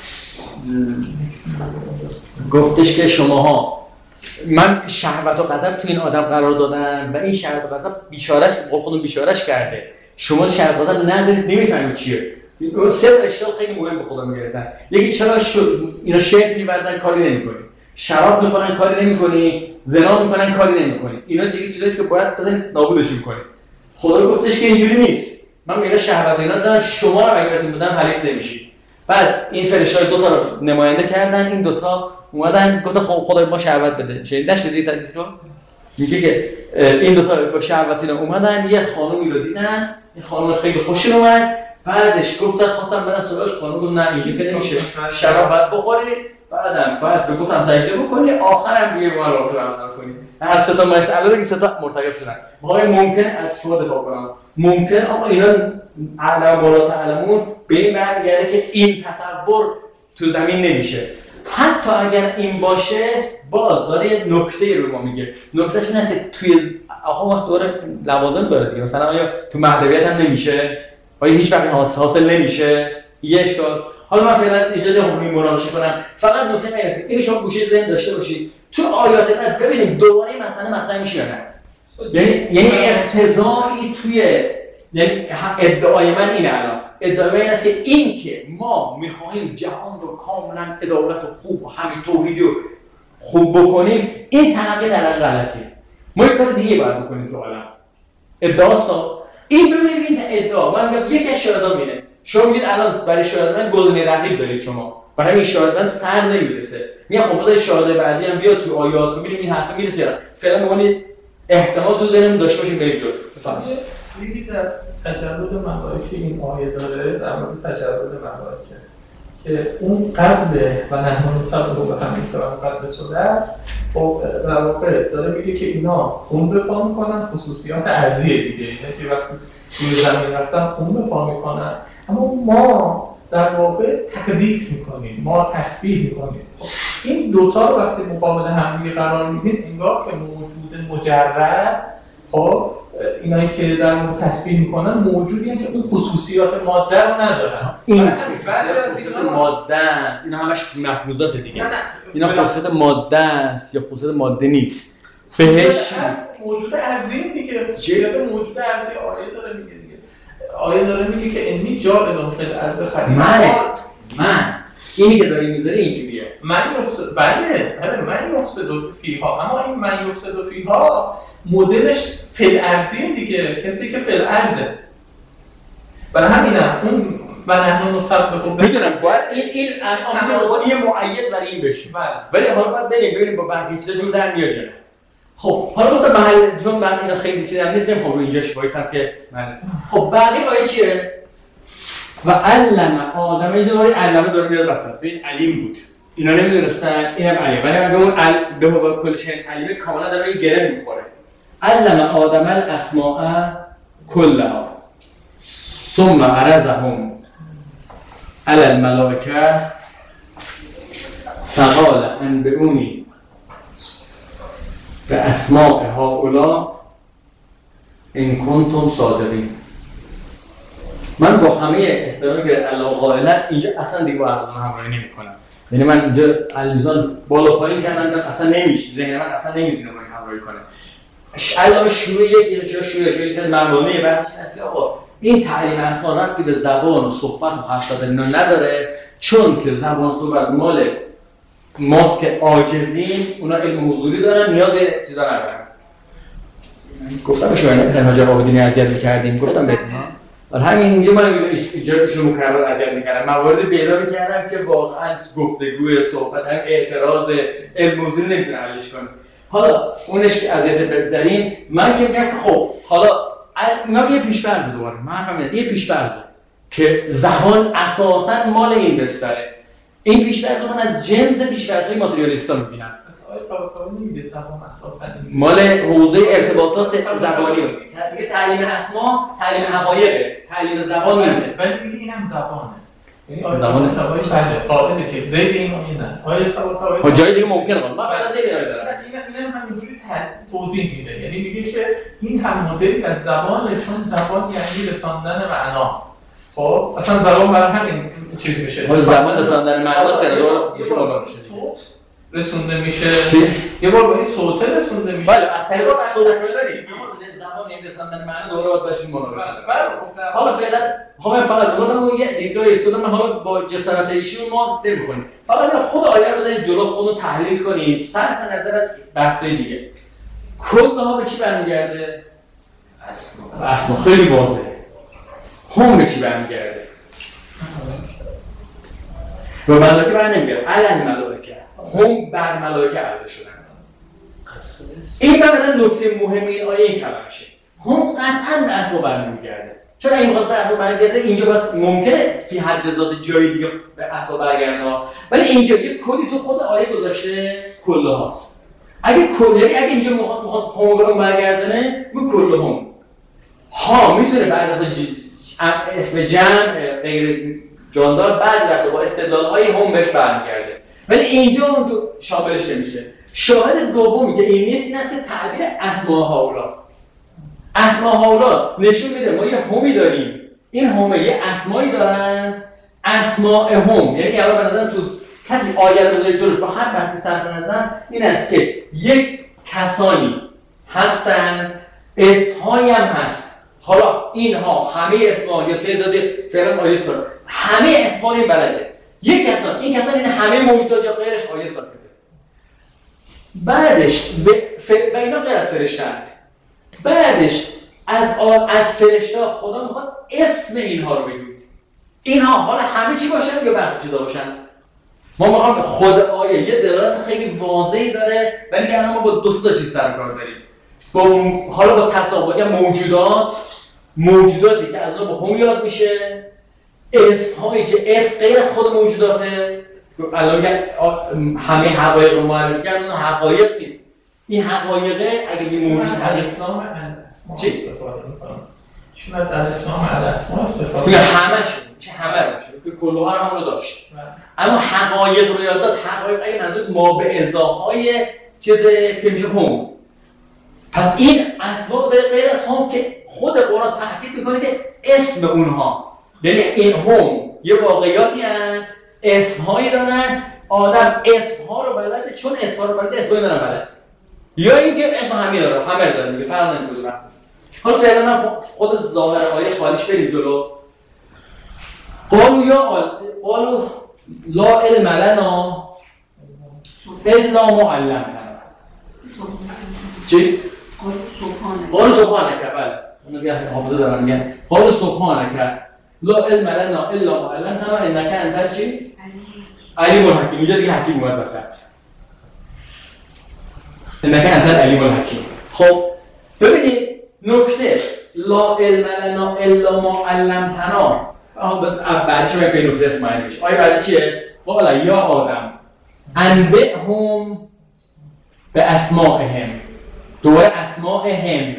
گفتش که شماها من شهوت و غضب تو این آدم قرار دادم و این شهوت و غضب بیچارهش خودمون بیچارهش کرده شما شرط بازم ندارید، نمیفهمید چیه. اون سه تا اشکال خیلی مهم به خودم گرفتن. یکی چرا اینا شرط می‌بردن کاری نمی‌کنی، شراب می‌خورن کاری نمی‌کنی، زنا می‌کنن کاری نمی‌کنی. اینا دیگه چیزایی که باید بزنید نابودشون کنید. خدا گفتش که اینجوری نیست. من میگم شهوت اینا دارن، شما رو اگه بهتون بدم حریف نمیشی. بعد این فرشته‌ها دو تا رو نماینده کردن، این دو تا اومدن گفتن خب خدای ما شهوت بده. شنیدید نشدید حدیث رو؟ میگه که این دو تا با شهوت اینا اومدن یه خانومی رو دیدن، این خانم خیلی خوشش اومد، بعدش گفتن خواستم برن سراغش، خانم گفت نه اینجوری که نمیشه، شراب باید بخورید، بعدم باید گفتم سجده بکنی، آخرم بیه با من رابطه کنی. هر سه تا مسئله رو که سه تا مرتکب شدن. واقعا ممکن از شما دفاع کنم، ممکن اما اینا علم ولا تعلمون به این برمیگرده که این تصور تو زمین نمیشه. حتی اگر این باشه باز داره یه نکته رو ما میگه. نکتهش این است که توی آخه وقت داره لوازم داره دیگه. مثلا آیا تو مهدویت هم نمیشه؟ آیا هیچ وقت حاصل نمیشه؟ یه اشکال. حالا من فعلا اجازه حکمی مناقشه کنم. فقط نکته اینه که اینو شما گوشه ذهن داشته باشید. تو آیات بعد ببینیم دوباره مسئله مطرح میشه یا نه. یعنی اقتضایی توی یعنی ادعای من اینه الان. ادعای من این است که این که ما می‌خواهیم جهان رو کاملا عدالت و خوب و همین توحیدی رو خوب بکنیم، این تنقیه در حقیقت غلطیه. ما یک کار دیگه باید بکنیم تو عالم. ادعاست این ببینید این ادعا. من میگم یک از شاهدان اینه. شما میگید الان برای شاهدان گزینه رقیب دارید شما. برای این شاهدان سر نمیرسه. میگم خب بذار شاهد بعدی هم بیاد تو آیات ببینیم این حرف میرسه یا نه. فعلا ببینید احتمال تو ذهنمون داشته باشیم بریم جلو. بفرمایید. دیدید در تجرد مدارک این آیه داره در مورد تجرد مدارک که اون قبل و نحن نسبح به همین که قبل صورت خب در واقع داره میگه که اینا خون به پا میکنن، خصوصیات ارضیه دیگه، اینا که وقتی توی زمین رفتن خون به پا میکنن، اما ما در واقع تقدیس میکنیم، ما تسبیح میکنیم. این دوتا رو وقتی مقابل هم قرار میدیم انگار که موجود مجرد خب اینایی که در مورد تسبیح میکنن موجودی هستند که اون خصوصیات ماده رو ندارن. این خصوصیات ماده است، اینا همش مفروضات دیگه. اینا خصوصیات ماده است یا خصوصیات ماده نیست. بهش موجود ارضی دیگه. خصوصیات موجود ارضی آیه داره میگه دیگه. آیه داره میگه که انی جاعل فی الارض خلیفه. من اینی که داری میذاری اینجوریه. من یفسد من یفسد فیها، اما این من یفسد فیها مدلش فی الارضیه دیگه، کسی که فی الارضه. برای همینم اون و نحن نسبح میدونم باید این یه معید برای این بشه. ولی حالا باید ببینیم با بقیه چیزا جور در میاد یا نه. خب حالا گفتم محل چون من اینا خیلی چیزام نیست نمیخوام رو اینجاش وایسم که من خب بقیه آیه چیه؟ و علم آدم این علمه داره میاد وسط. این علیم بود. اینا نمیدونستن اینم علیم. ولی من به اون به کل شین علیم کاملا داره این گره میخوره. علم آدم الاسماء كلها ثم عرضهم على الملائكه فقال انبئوني باسماء هؤلاء ان كنتم صادقین. من با همه احترامی که الله قائلا اینجا اصلا دیگه با عقل همراهی نمی‌کنم. یعنی من اینجا المیزان بالا پایین کردن اصلا نمیشه، ذهن من اصلا نمیتونه با این همراهی کنه. علاوه شروع یک جا شروع که مبانی بحث این است که آقا این تعلیم اسما ربطی به زبان و صحبت و حرف زدن اینا نداره، چون که زبان صحبت مال ماست که عاجزیم، اونا علم حضوری دارن، نیاز به چیزا ندارن. گفتم شما نه تنها جا آبادینی اذیت می‌کردیم، گفتم بهتون ولی همین اینجا من اینجا مکرر اذیت می‌کردم، موارد پیدا می‌کردم که واقعا گفتگو صحبت هم اعتراض علم حضوری نمیتونه حلش کنه. حالا اونش که اذیت بذارین من که میگم که خب حالا اینا یه پیش‌فرض دوباره من فهمیدم یه پیش‌فرضه که زبان اساساً مال این بستره. این پیش‌فرض رو من از جنس پیش‌فرض‌های ماتریالیستا می‌بینم. نمیگه زبان اساساً مال حوزه ارتباطات زبانی میگه تعلیم اسما تعلیم حقایقه، تعلیم زبان نیست. ولی میگه اینم زبانه. یعنی زبان تبایی قائله که زید این و اینه. آیه تبایی جای دیگه ممکنه من فقط زید اینا دارم. اینم همینجوری توضیح میده. یعنی میگه که این هم مدلی از زبانه، چون زبان یعنی رساندن معنا. خب اصلا زبان برای همین چیز میشه. زبان رساندن معنا سر دور شما باشه. رسونده میشه. چی؟ یه بار با این صوته رسونده میشه. بله اصلا صوته داریم. زبان این رساندن معنی دوره باید باشیم مونو بشه. حالا فعلا من فقط میگم اون یه دیدگاهی است که من حالا با جسارت ایشون ما نمی‌خونیم. فقط خود آیه رو بذارید جلو خودتون تحلیل کنید صرف نظر از بحث‌های دیگه. کلها به چی برمیگرده؟ اسما خیلی واضحه. هم به چی برمیگرده؟ به ملائکه برنمیگرده. علن ملائکه. هم بر ملائکه عرضه شدند. این بعدن نکته مهمی این آیه این کلمشه. هم قطعاً به اسما برمیگرده. چون اگه می‌خواست به اسما برگرده اینجا باید ممکنه فی حد ذات جای دیگه به اسما برگرده، ولی اینجا یه کدی تو خود آیه گذاشته کلهاست. اگه اینجا می‌خواد هم برگردونه می کلهم. ها میتونه بعد از اسم جمع غیر جاندار بعضی وقتا با استدلال‌های هم بهش برمیگرده، ولی اینجا اون شاملش نمیشه. شاهد دومی که این نیست این است که تعبیر اسماء هؤلاء نشون میده ما یه همی داریم، این همه یه اسمایی دارن، اسماء هم، یعنی الان به نظرم تو کسی آیه رو بذاره جلوش با هر بحثی صرف نظر این است که یک کسانی هستن، اسمهایی هم هست. حالا اینها همه اسما یا تعداد فعلا آیه سال همه اسما این بلده. یک کسان این همه موجودات یا غیرش آیه سال کرده. بعدش و اینا غیر از فرشته‌اند. بعدش از فرشته خدا میخواد اسم اینها رو بگید. اینها حالا همه چی باشن یا بقیه چیزا باشن. ما میخوام خود آیه یه دلالت خیلی واضحی داره، ولی که الان ما با دو تا چیز سر کار داریم. حالا با تصاویر موجوداتی که از اون با هم یاد میشه، اسم‌هایی که اسم غیر از خود موجوداته. الان همه حقایق رو معرفی کردن، اون حقایق نیست. این حقایقه اگه بی موجود الفنام الاسما استفاده می‌کنم. چون از الفنام الاسما استفاده میگه همه رو باشه که کلها رو هم رو داشت. اما حقایق رو یاد داد. حقایق اگه منظور ما به ازاهای چیزه که میشه هم. پس این اسما غیر از هم که خود قرآن تاکید میکنه که اسم اونها، یعنی این هم یه واقعیاتی هستند، اسمهایی دارن، آدم اسمها رو بلده، چون اسمها رو بلده اسمهایی دارن بلد، یا اینکه اسم همه دارن دیگه فرق نمیکنه. حالا فعلا من خود ظاهر آیه خالیش بریم جلو. قالوا لا علم لنا الا ما علمتنا. چی؟ قالوا سبحانك. بله اون دیگه حافظه دارن میگن قالوا سبحانك لا علم لنا الا ما علمتنا انك انت چی؟ علیم الحکیم. اینجا دیگه حکیم اومد وسط. انك انت العلیم الحکیم. خب ببینید نکته لا علم لنا الا ما علمتنا بعدش میگه به نکته معنی میشه. آیه بعدی چیه؟ قال یا آدم انبئهم به اسمائهم. دوباره اسمائهم.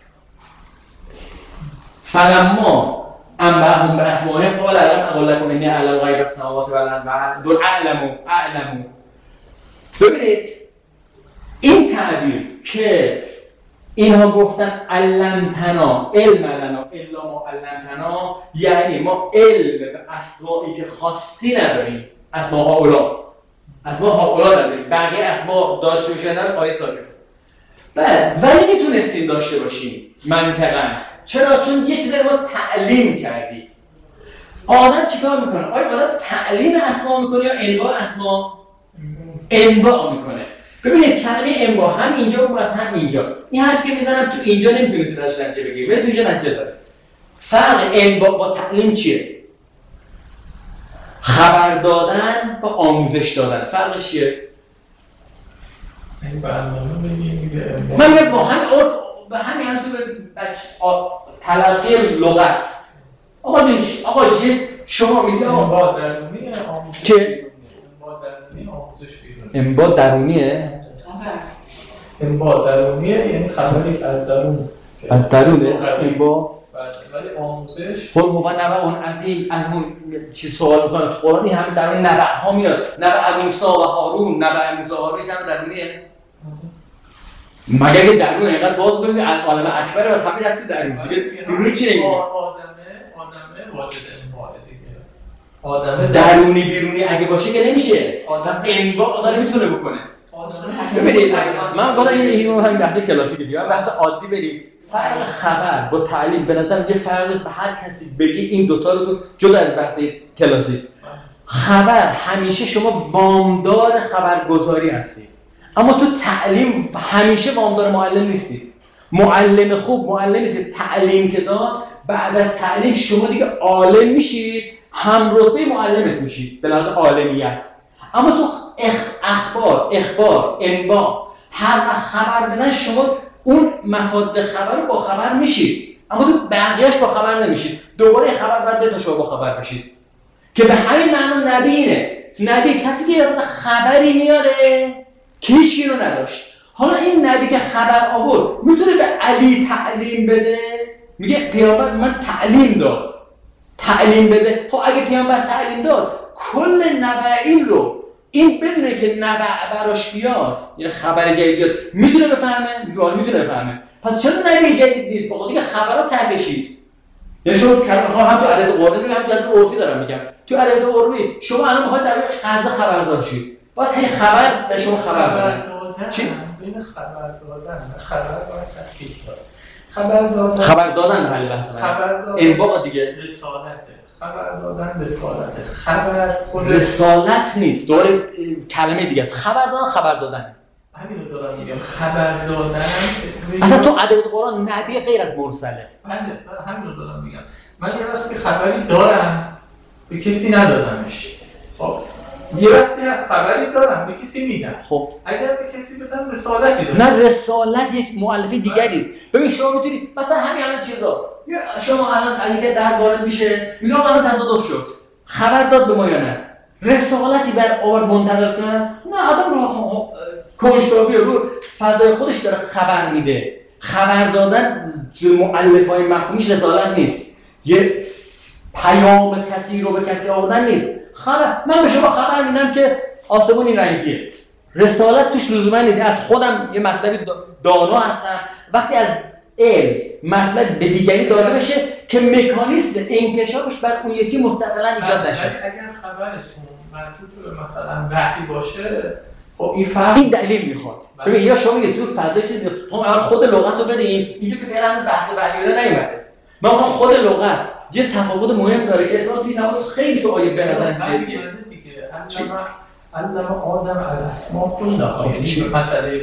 فلما انبأهم به اسمائهم قال الم اقل لكم اني اعلم غیب السماوات والارض دور اعلمو. ببینید این تعبیر که اینها گفتن علمتنا علم لنا الا ما علمتنا، یعنی ما علم به اسمایی که خواستی نداریم. اسما هؤلاء نداریم، بقیه اسما داشته باشن آیه ساکته. بعد ولی میتونستیم داشته باشیم منطقاً. چرا؟ چون یه چیزی رو ما تعلیم کردیم. آدم چیکار میکنه؟ آدم تعلیم اسما میکنه یا انباء اسما؟ انباء میکنه. ببینید کلمه انباء هم اینجا اومد هم اینجا. این حرفی که میزنم تو اینجا نمیتونید ازش نتیجه بگیرید، ولی تو اینجا نتیجه داره. فرق انباء با تعلیم چیه؟ خبر دادن با آموزش دادن. فرقش چیه؟ این برنامه بگیم من میگم با هم عرف به همین الان تو تلقی لغت. آقا شما میگی انباء درونیه آموزش. چه؟ انباء درونیه آموزش بیرون. انباء درونیه؟ انباء درونیه یعنی خبری که از درون. از درونه انباء. ولی آموزش خب نبع اون از اون چی سوال میکنه قرآن این همه درونی نبع ها میاد. نبع موسی و هارون، نبع موسی و هارون همه درونیه. مگر که درون اینقدر باز بگیم عالم اکبر و همین رفتی درون دیگه درون چی نمیگه؟ آدمه واجد انباء دیگه. آدم درونی بیرونی اگه باشه که نمیشه. آدم انباء آدم میتونه بکنه. آدم ببینید من گفتم این همین بحث کلاسیکه دیگه، بحث عادی بریم. فرق خبر با تعلیم به نظر یه فرقی است. به هر کسی بگی این دوتا رو تو جدا از بحث کلاسیک. خبر همیشه شما وامدار خبرگزاری هستی، اما تو تعلیم همیشه وامدار معلم نیستی. معلم خوب معلمی است که تعلیم که داد، بعد از تعلیم شما دیگه عالم میشید، هم رتبه معلمت میشید به لحاظ عالمیت. اما تو اخبار انباء هر وقت خبر بدن شما اون مفاد خبر رو با خبر میشید، اما تو بقیه‌اش با خبر نمیشید. دوباره خبر بعد تا شما با خبر بشید که به همین معنا نبی اینه. نبی کسی که خبری میاره که هیچ رو نداشت. حالا این نبی که خبر آورد میتونه به علی تعلیم بده؟ میگه پیامبر من تعلیم بده. خب اگه پیامبر تعلیم داد کل نبعین رو این بدونه که نبع براش بیاد، یعنی خبر جدید بیاد، میتونه بفهمه؟ میتونه بفهمه. پس چرا نبی جدید نیست؟ بخاطر اینکه خبرات تکشید. یعنی شما هم تو عدد قرآنی میگم، هم تو عدد عرفی دارم میگم. تو عدد عرفی شما الان میخواید در غزه خبردار شید، باید هی خبر به شما خبر بدن. چی؟ بین خبر دادن باید تفکیک داد. خبر دادن بله بحث من. انباء دیگه رسالته. خبر دادن رسالته. خبر خود رسالت نیست. دوباره کلمه دیگه است. خبر دادن. همین رو دارم میگم. خبر دادن اصلا تو ادبیات قرآن نبی غیر از مرسله. بله همین رو دارم میگم. من یه وقتی خبری دارم به کسی ندادمش. خب یه وقتی از خبری دارم به کسی میدم. خب اگر به کسی بدم رسالتی دارم. نه رسالت یک مؤلفه دیگری است. ببین شما میتونید مثلا همین الان چیزا شما الان اگه در وارد میشه میگم الان تصادف شد، خبر داد به ما یا نه؟ رسالتی بر آورد منتقل کنن؟ نه، آدم رو کنجکاوی رو فضای خودش داره خبر میده. خبر دادن مؤلفه‌های مفهومیش رسالت نیست. یه پیام کسی رو به کسی آوردن نیست. خبر من به شما خبر میدم که آسمون این رنگیه. رسالت توش لزوما نیست. از خودم یه مطلبی دانا هستم، وقتی از علم مطلب به دیگری داده بشه که مکانیزم انکشافش بر اون یکی مستقلا ایجاد نشه. اگر خبرتون مربوط به مثلا وحی باشه، خب این دلیل میخواد. ببین یا شما میگید تو فضای چیزی خب خود لغت رو بدین، اینجا که فعلا بحث وحی رو نیومده. من میگم خود لغت یه تفاوت مهم داره که توی تفاوت خیلی تو آیه به نظر جدیه. علم آدم الاسماء کلها. مسئله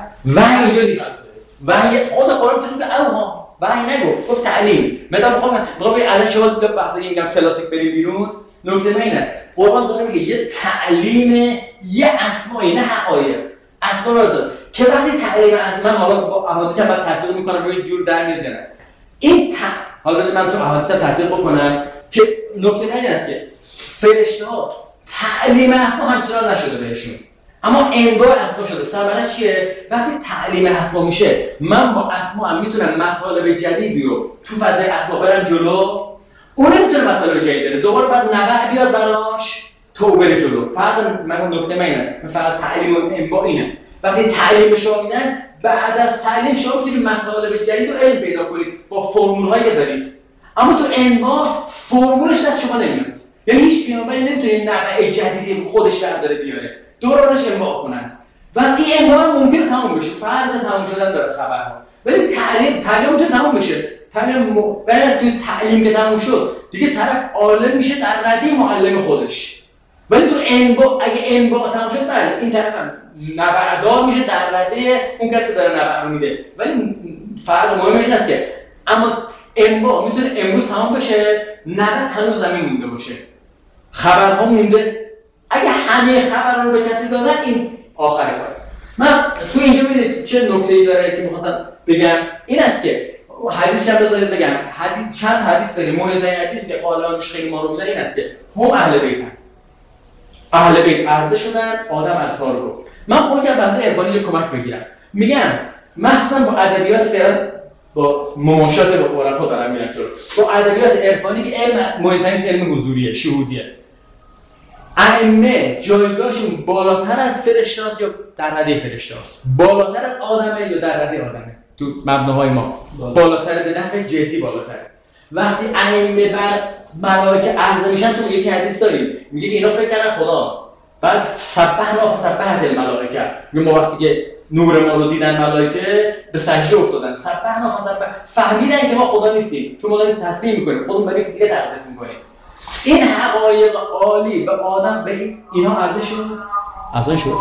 وحی خود قرآن تو میگه اوها وحی نگو، گفت تعلیم. میگم الان شما بحث اینم کلاسیک بریم بیرون. نکته اینه قرآن داره میگه یه تعلیم یه اسمایی، نه حقایق، اسما رو داد که وقتی تعلیم من حالا با احادیث هم تطبیق میکنم روی جور در میاد نه این حالا بده من تو احادیث تطبیق بکنم که نکته اینه است که فرشته‌ها تعلیم اسما همچنان نشده بهشون، اما انباء اسما شده. ثمرش چیه؟ وقتی تعلیم اسما میشه من با اسما هم میتونم مطالب جدیدی رو تو فضای اسما برم جلو. اون نمیتونه مطالب جدید بره، دوباره بعد نبع بیاد براش تو بره جلو. فرق من نکته اینه، مثلا تعلیم و انباء اینه. وقتی تعلیم به شما میدن، بعد از تعلیم شما میتونید مطالب جدید و علم پیدا کنید با فرمول‌هایی دارید. اما تو انباء فرمولش دست شما نمیاد. یعنی هیچ پیامبری نمیتونه نبع جدیدی خودش برداره بیاره. دوباره ازش انباء کنن. و این انباء ممکنه تموم بشه. فرض تموم شدن داره خبرها. ولی تعلیم میتونه تموم بشه. بعد توی تعلیم که تموم شد دیگه طرف عالم میشه در رده معلم خودش. ولی تو انباء اگه انباء تموم شد بله این طرف هم نبردار میشه در رده اون کسی که داره نبر میده. ولی فرق مهمش اینه که اما انباء میتونه امروز تمام بشه، نبر هنوز زمین مونده باشه، خبرها مونده. اگه همه خبرها رو به کسی دادن این آخر کار. من تو اینجا ببینید چه نکته‌ای داره که می‌خواستم بگم این است که حدیثش هم بذارید بگم. چند حدیث داریم. مهمترین حدیث که قالانش خیلی ما رو میدن این است که هم اهل بیت عرضه شدن، آدم اصحاب رو. من خودم بحث عرفانی جو کمک بگیرم. میگم مثلا با ادبیات فعلا با مماشات با عرفا دارم میرم جلو. با ادبیات عرفانی که علم مهمترینش علم حضوریه، شهودیه. ائمه جایگاهشون بالاتر از فرشته‌است یا در رده فرشته‌است؟ بالاتر از آدمه یا در رده آدمه؟ تو مبناهای ما بالاتر به نحو جدی بالاتره. وقتی ائمه بر ملائکه عرضه میشن. تو یک حدیث داریم میگه اینا فکر کردن خدا، بعد سبحنا فسبحت الملائکه، ما وقتی که نور ما رو دیدن ملائکه به سجده افتادن، سبحنا فهمیدن که ما خدا نیستیم چون ما داریم تسبیح میکنیم، خودمون داریم دیگه تقدیس میکنیم. این حقایق عالی به آدم به اینا عرضه شد. عرضه شد.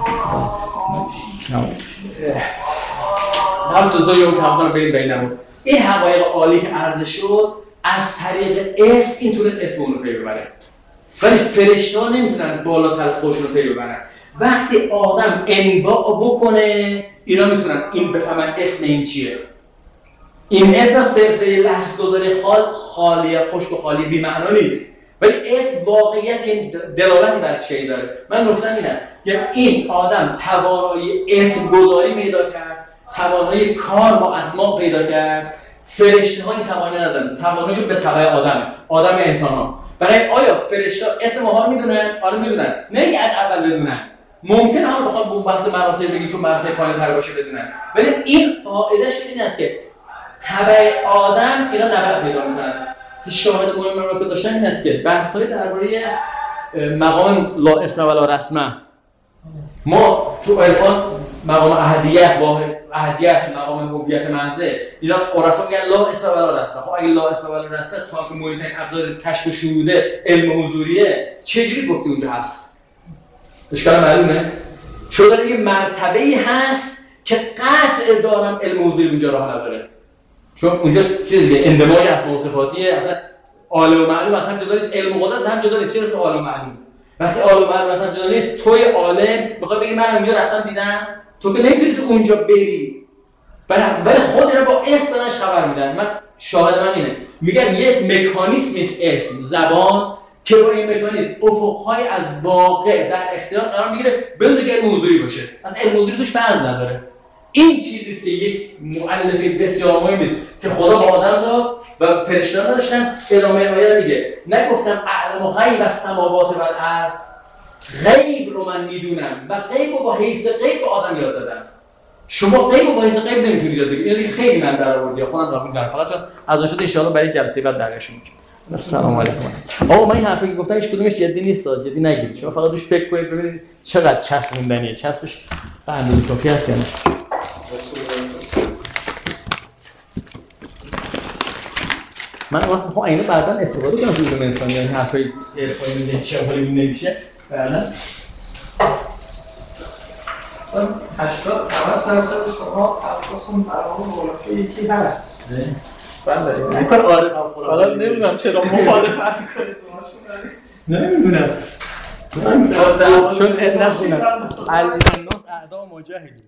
هم تو زوی اون تمام بریم بینمون. این حقایق عالی که عرضه شد از طریق اسم این تونست اسم اون رو پی ببره. ولی فرشته‌ها نمیتونن بالاتر از خودشون رو پی ببرن. وقتی آدم انباء بکنه اینا میتونن این بفهمن اسم این چیه. این اسم صرف لفظ‌گذاری خالی خشک و خالی بی معنا نیست، ولی اسم واقعیت این دلالتی بر چیزی داره. من نکته‌ام اینه که این آدم توانایی اسم گذاری پیدا کرد، توانایی کار با اسما پیدا کرد. فرشته‌ها این توانایی ندارن، تواناییشون به تبع آدم انسان‌ها. برای آیا فرشته‌ها اسم ماها رو میدونن؟ آره میدونن. نه اینکه از اول بدونن. ممکن هم بخوام اون بحث مراتب بگیم چون مراتب پایین‌تر باشه بدونن. ولی این قاعده‌اش این است که تبع آدم اینا نبرد پیدا می‌کنن. که شاهد مهم رو که داشتن این است که بحث‌های درباره مقام لا اسم ولا رسمه، ما تو عرفان مقام احدیت، مقام هویت منزل، اینا عرفا میگن لا اسم ولا رسمه. خب اگه لا اسم ولا رسمه تا که مهمترین ابزار کشف شهوده علم حضوریه چجوری گفتی اونجا هست؟ اشکال معلومه؟ چون داره یه مرتبه‌ای هست که قطع دارم علم حضوری اونجا راه نداره. چون اونجا چیزیه اندماج اسماء و صفاتیه، اصلا عالم و معلوم اصلا جدا نیست، علم و قدرت هم جدا نیست. چرا تو عالم و معلوم وقتی عالم و معلوم اصلا جدا نیست، توی عالم میخوای بگی من اونجا رفتم دیدم، تو که نمیتونی تو اونجا بری. ولی خود اینا با اسم دانش خبر میدن. من شاهد من اینه، میگم یک مکانیزمی است اسم زبان که با این مکانیزم افق‌های از واقع در اختیار قرار میگیره بدون که علم حضوری باشه. اصلا علم حضوری توش فرض نداره. این چیزی است که یک مؤلف بسیار مهمی است که خدا با آدم داد و فرشته‌ها نداشتن. ادامه آیه میگه نگفتم اعلم غیب السماوات و الارض، غیب رو من میدونم و غیب رو با حیث غیب به آدم یاد دادم. شما غیب رو با حیث غیب نمیتونید یاد بگیرید. یعنی خیلی من در آوردی خودم راه میدونم، فقط چون از اون شده ان شاءالله برای جلسه بعد درگاش میکنم. السلام علیکم. آقا من این حرفی که گفتم هیچ کدومش جدی نیست، جدی نگیرید. شما فقط روش فکر کنید ببینید چقدر چسبوندنیه. چسبش به اندازه کافی هست یا نه. من وقتی اینو بعداً استفاده کنم تو علوم انسانی، یعنی حرفای عرفانی میگه چه حالی نمیشه بعداً 80-90% شما حرفاتون برامون مولفه یکی هست. بله نکن عارف هم خدا. حالا نمیدونم چرا مخالفت می‌کنید نمیدونم چون نخونم الناس اعداء مجاهدین.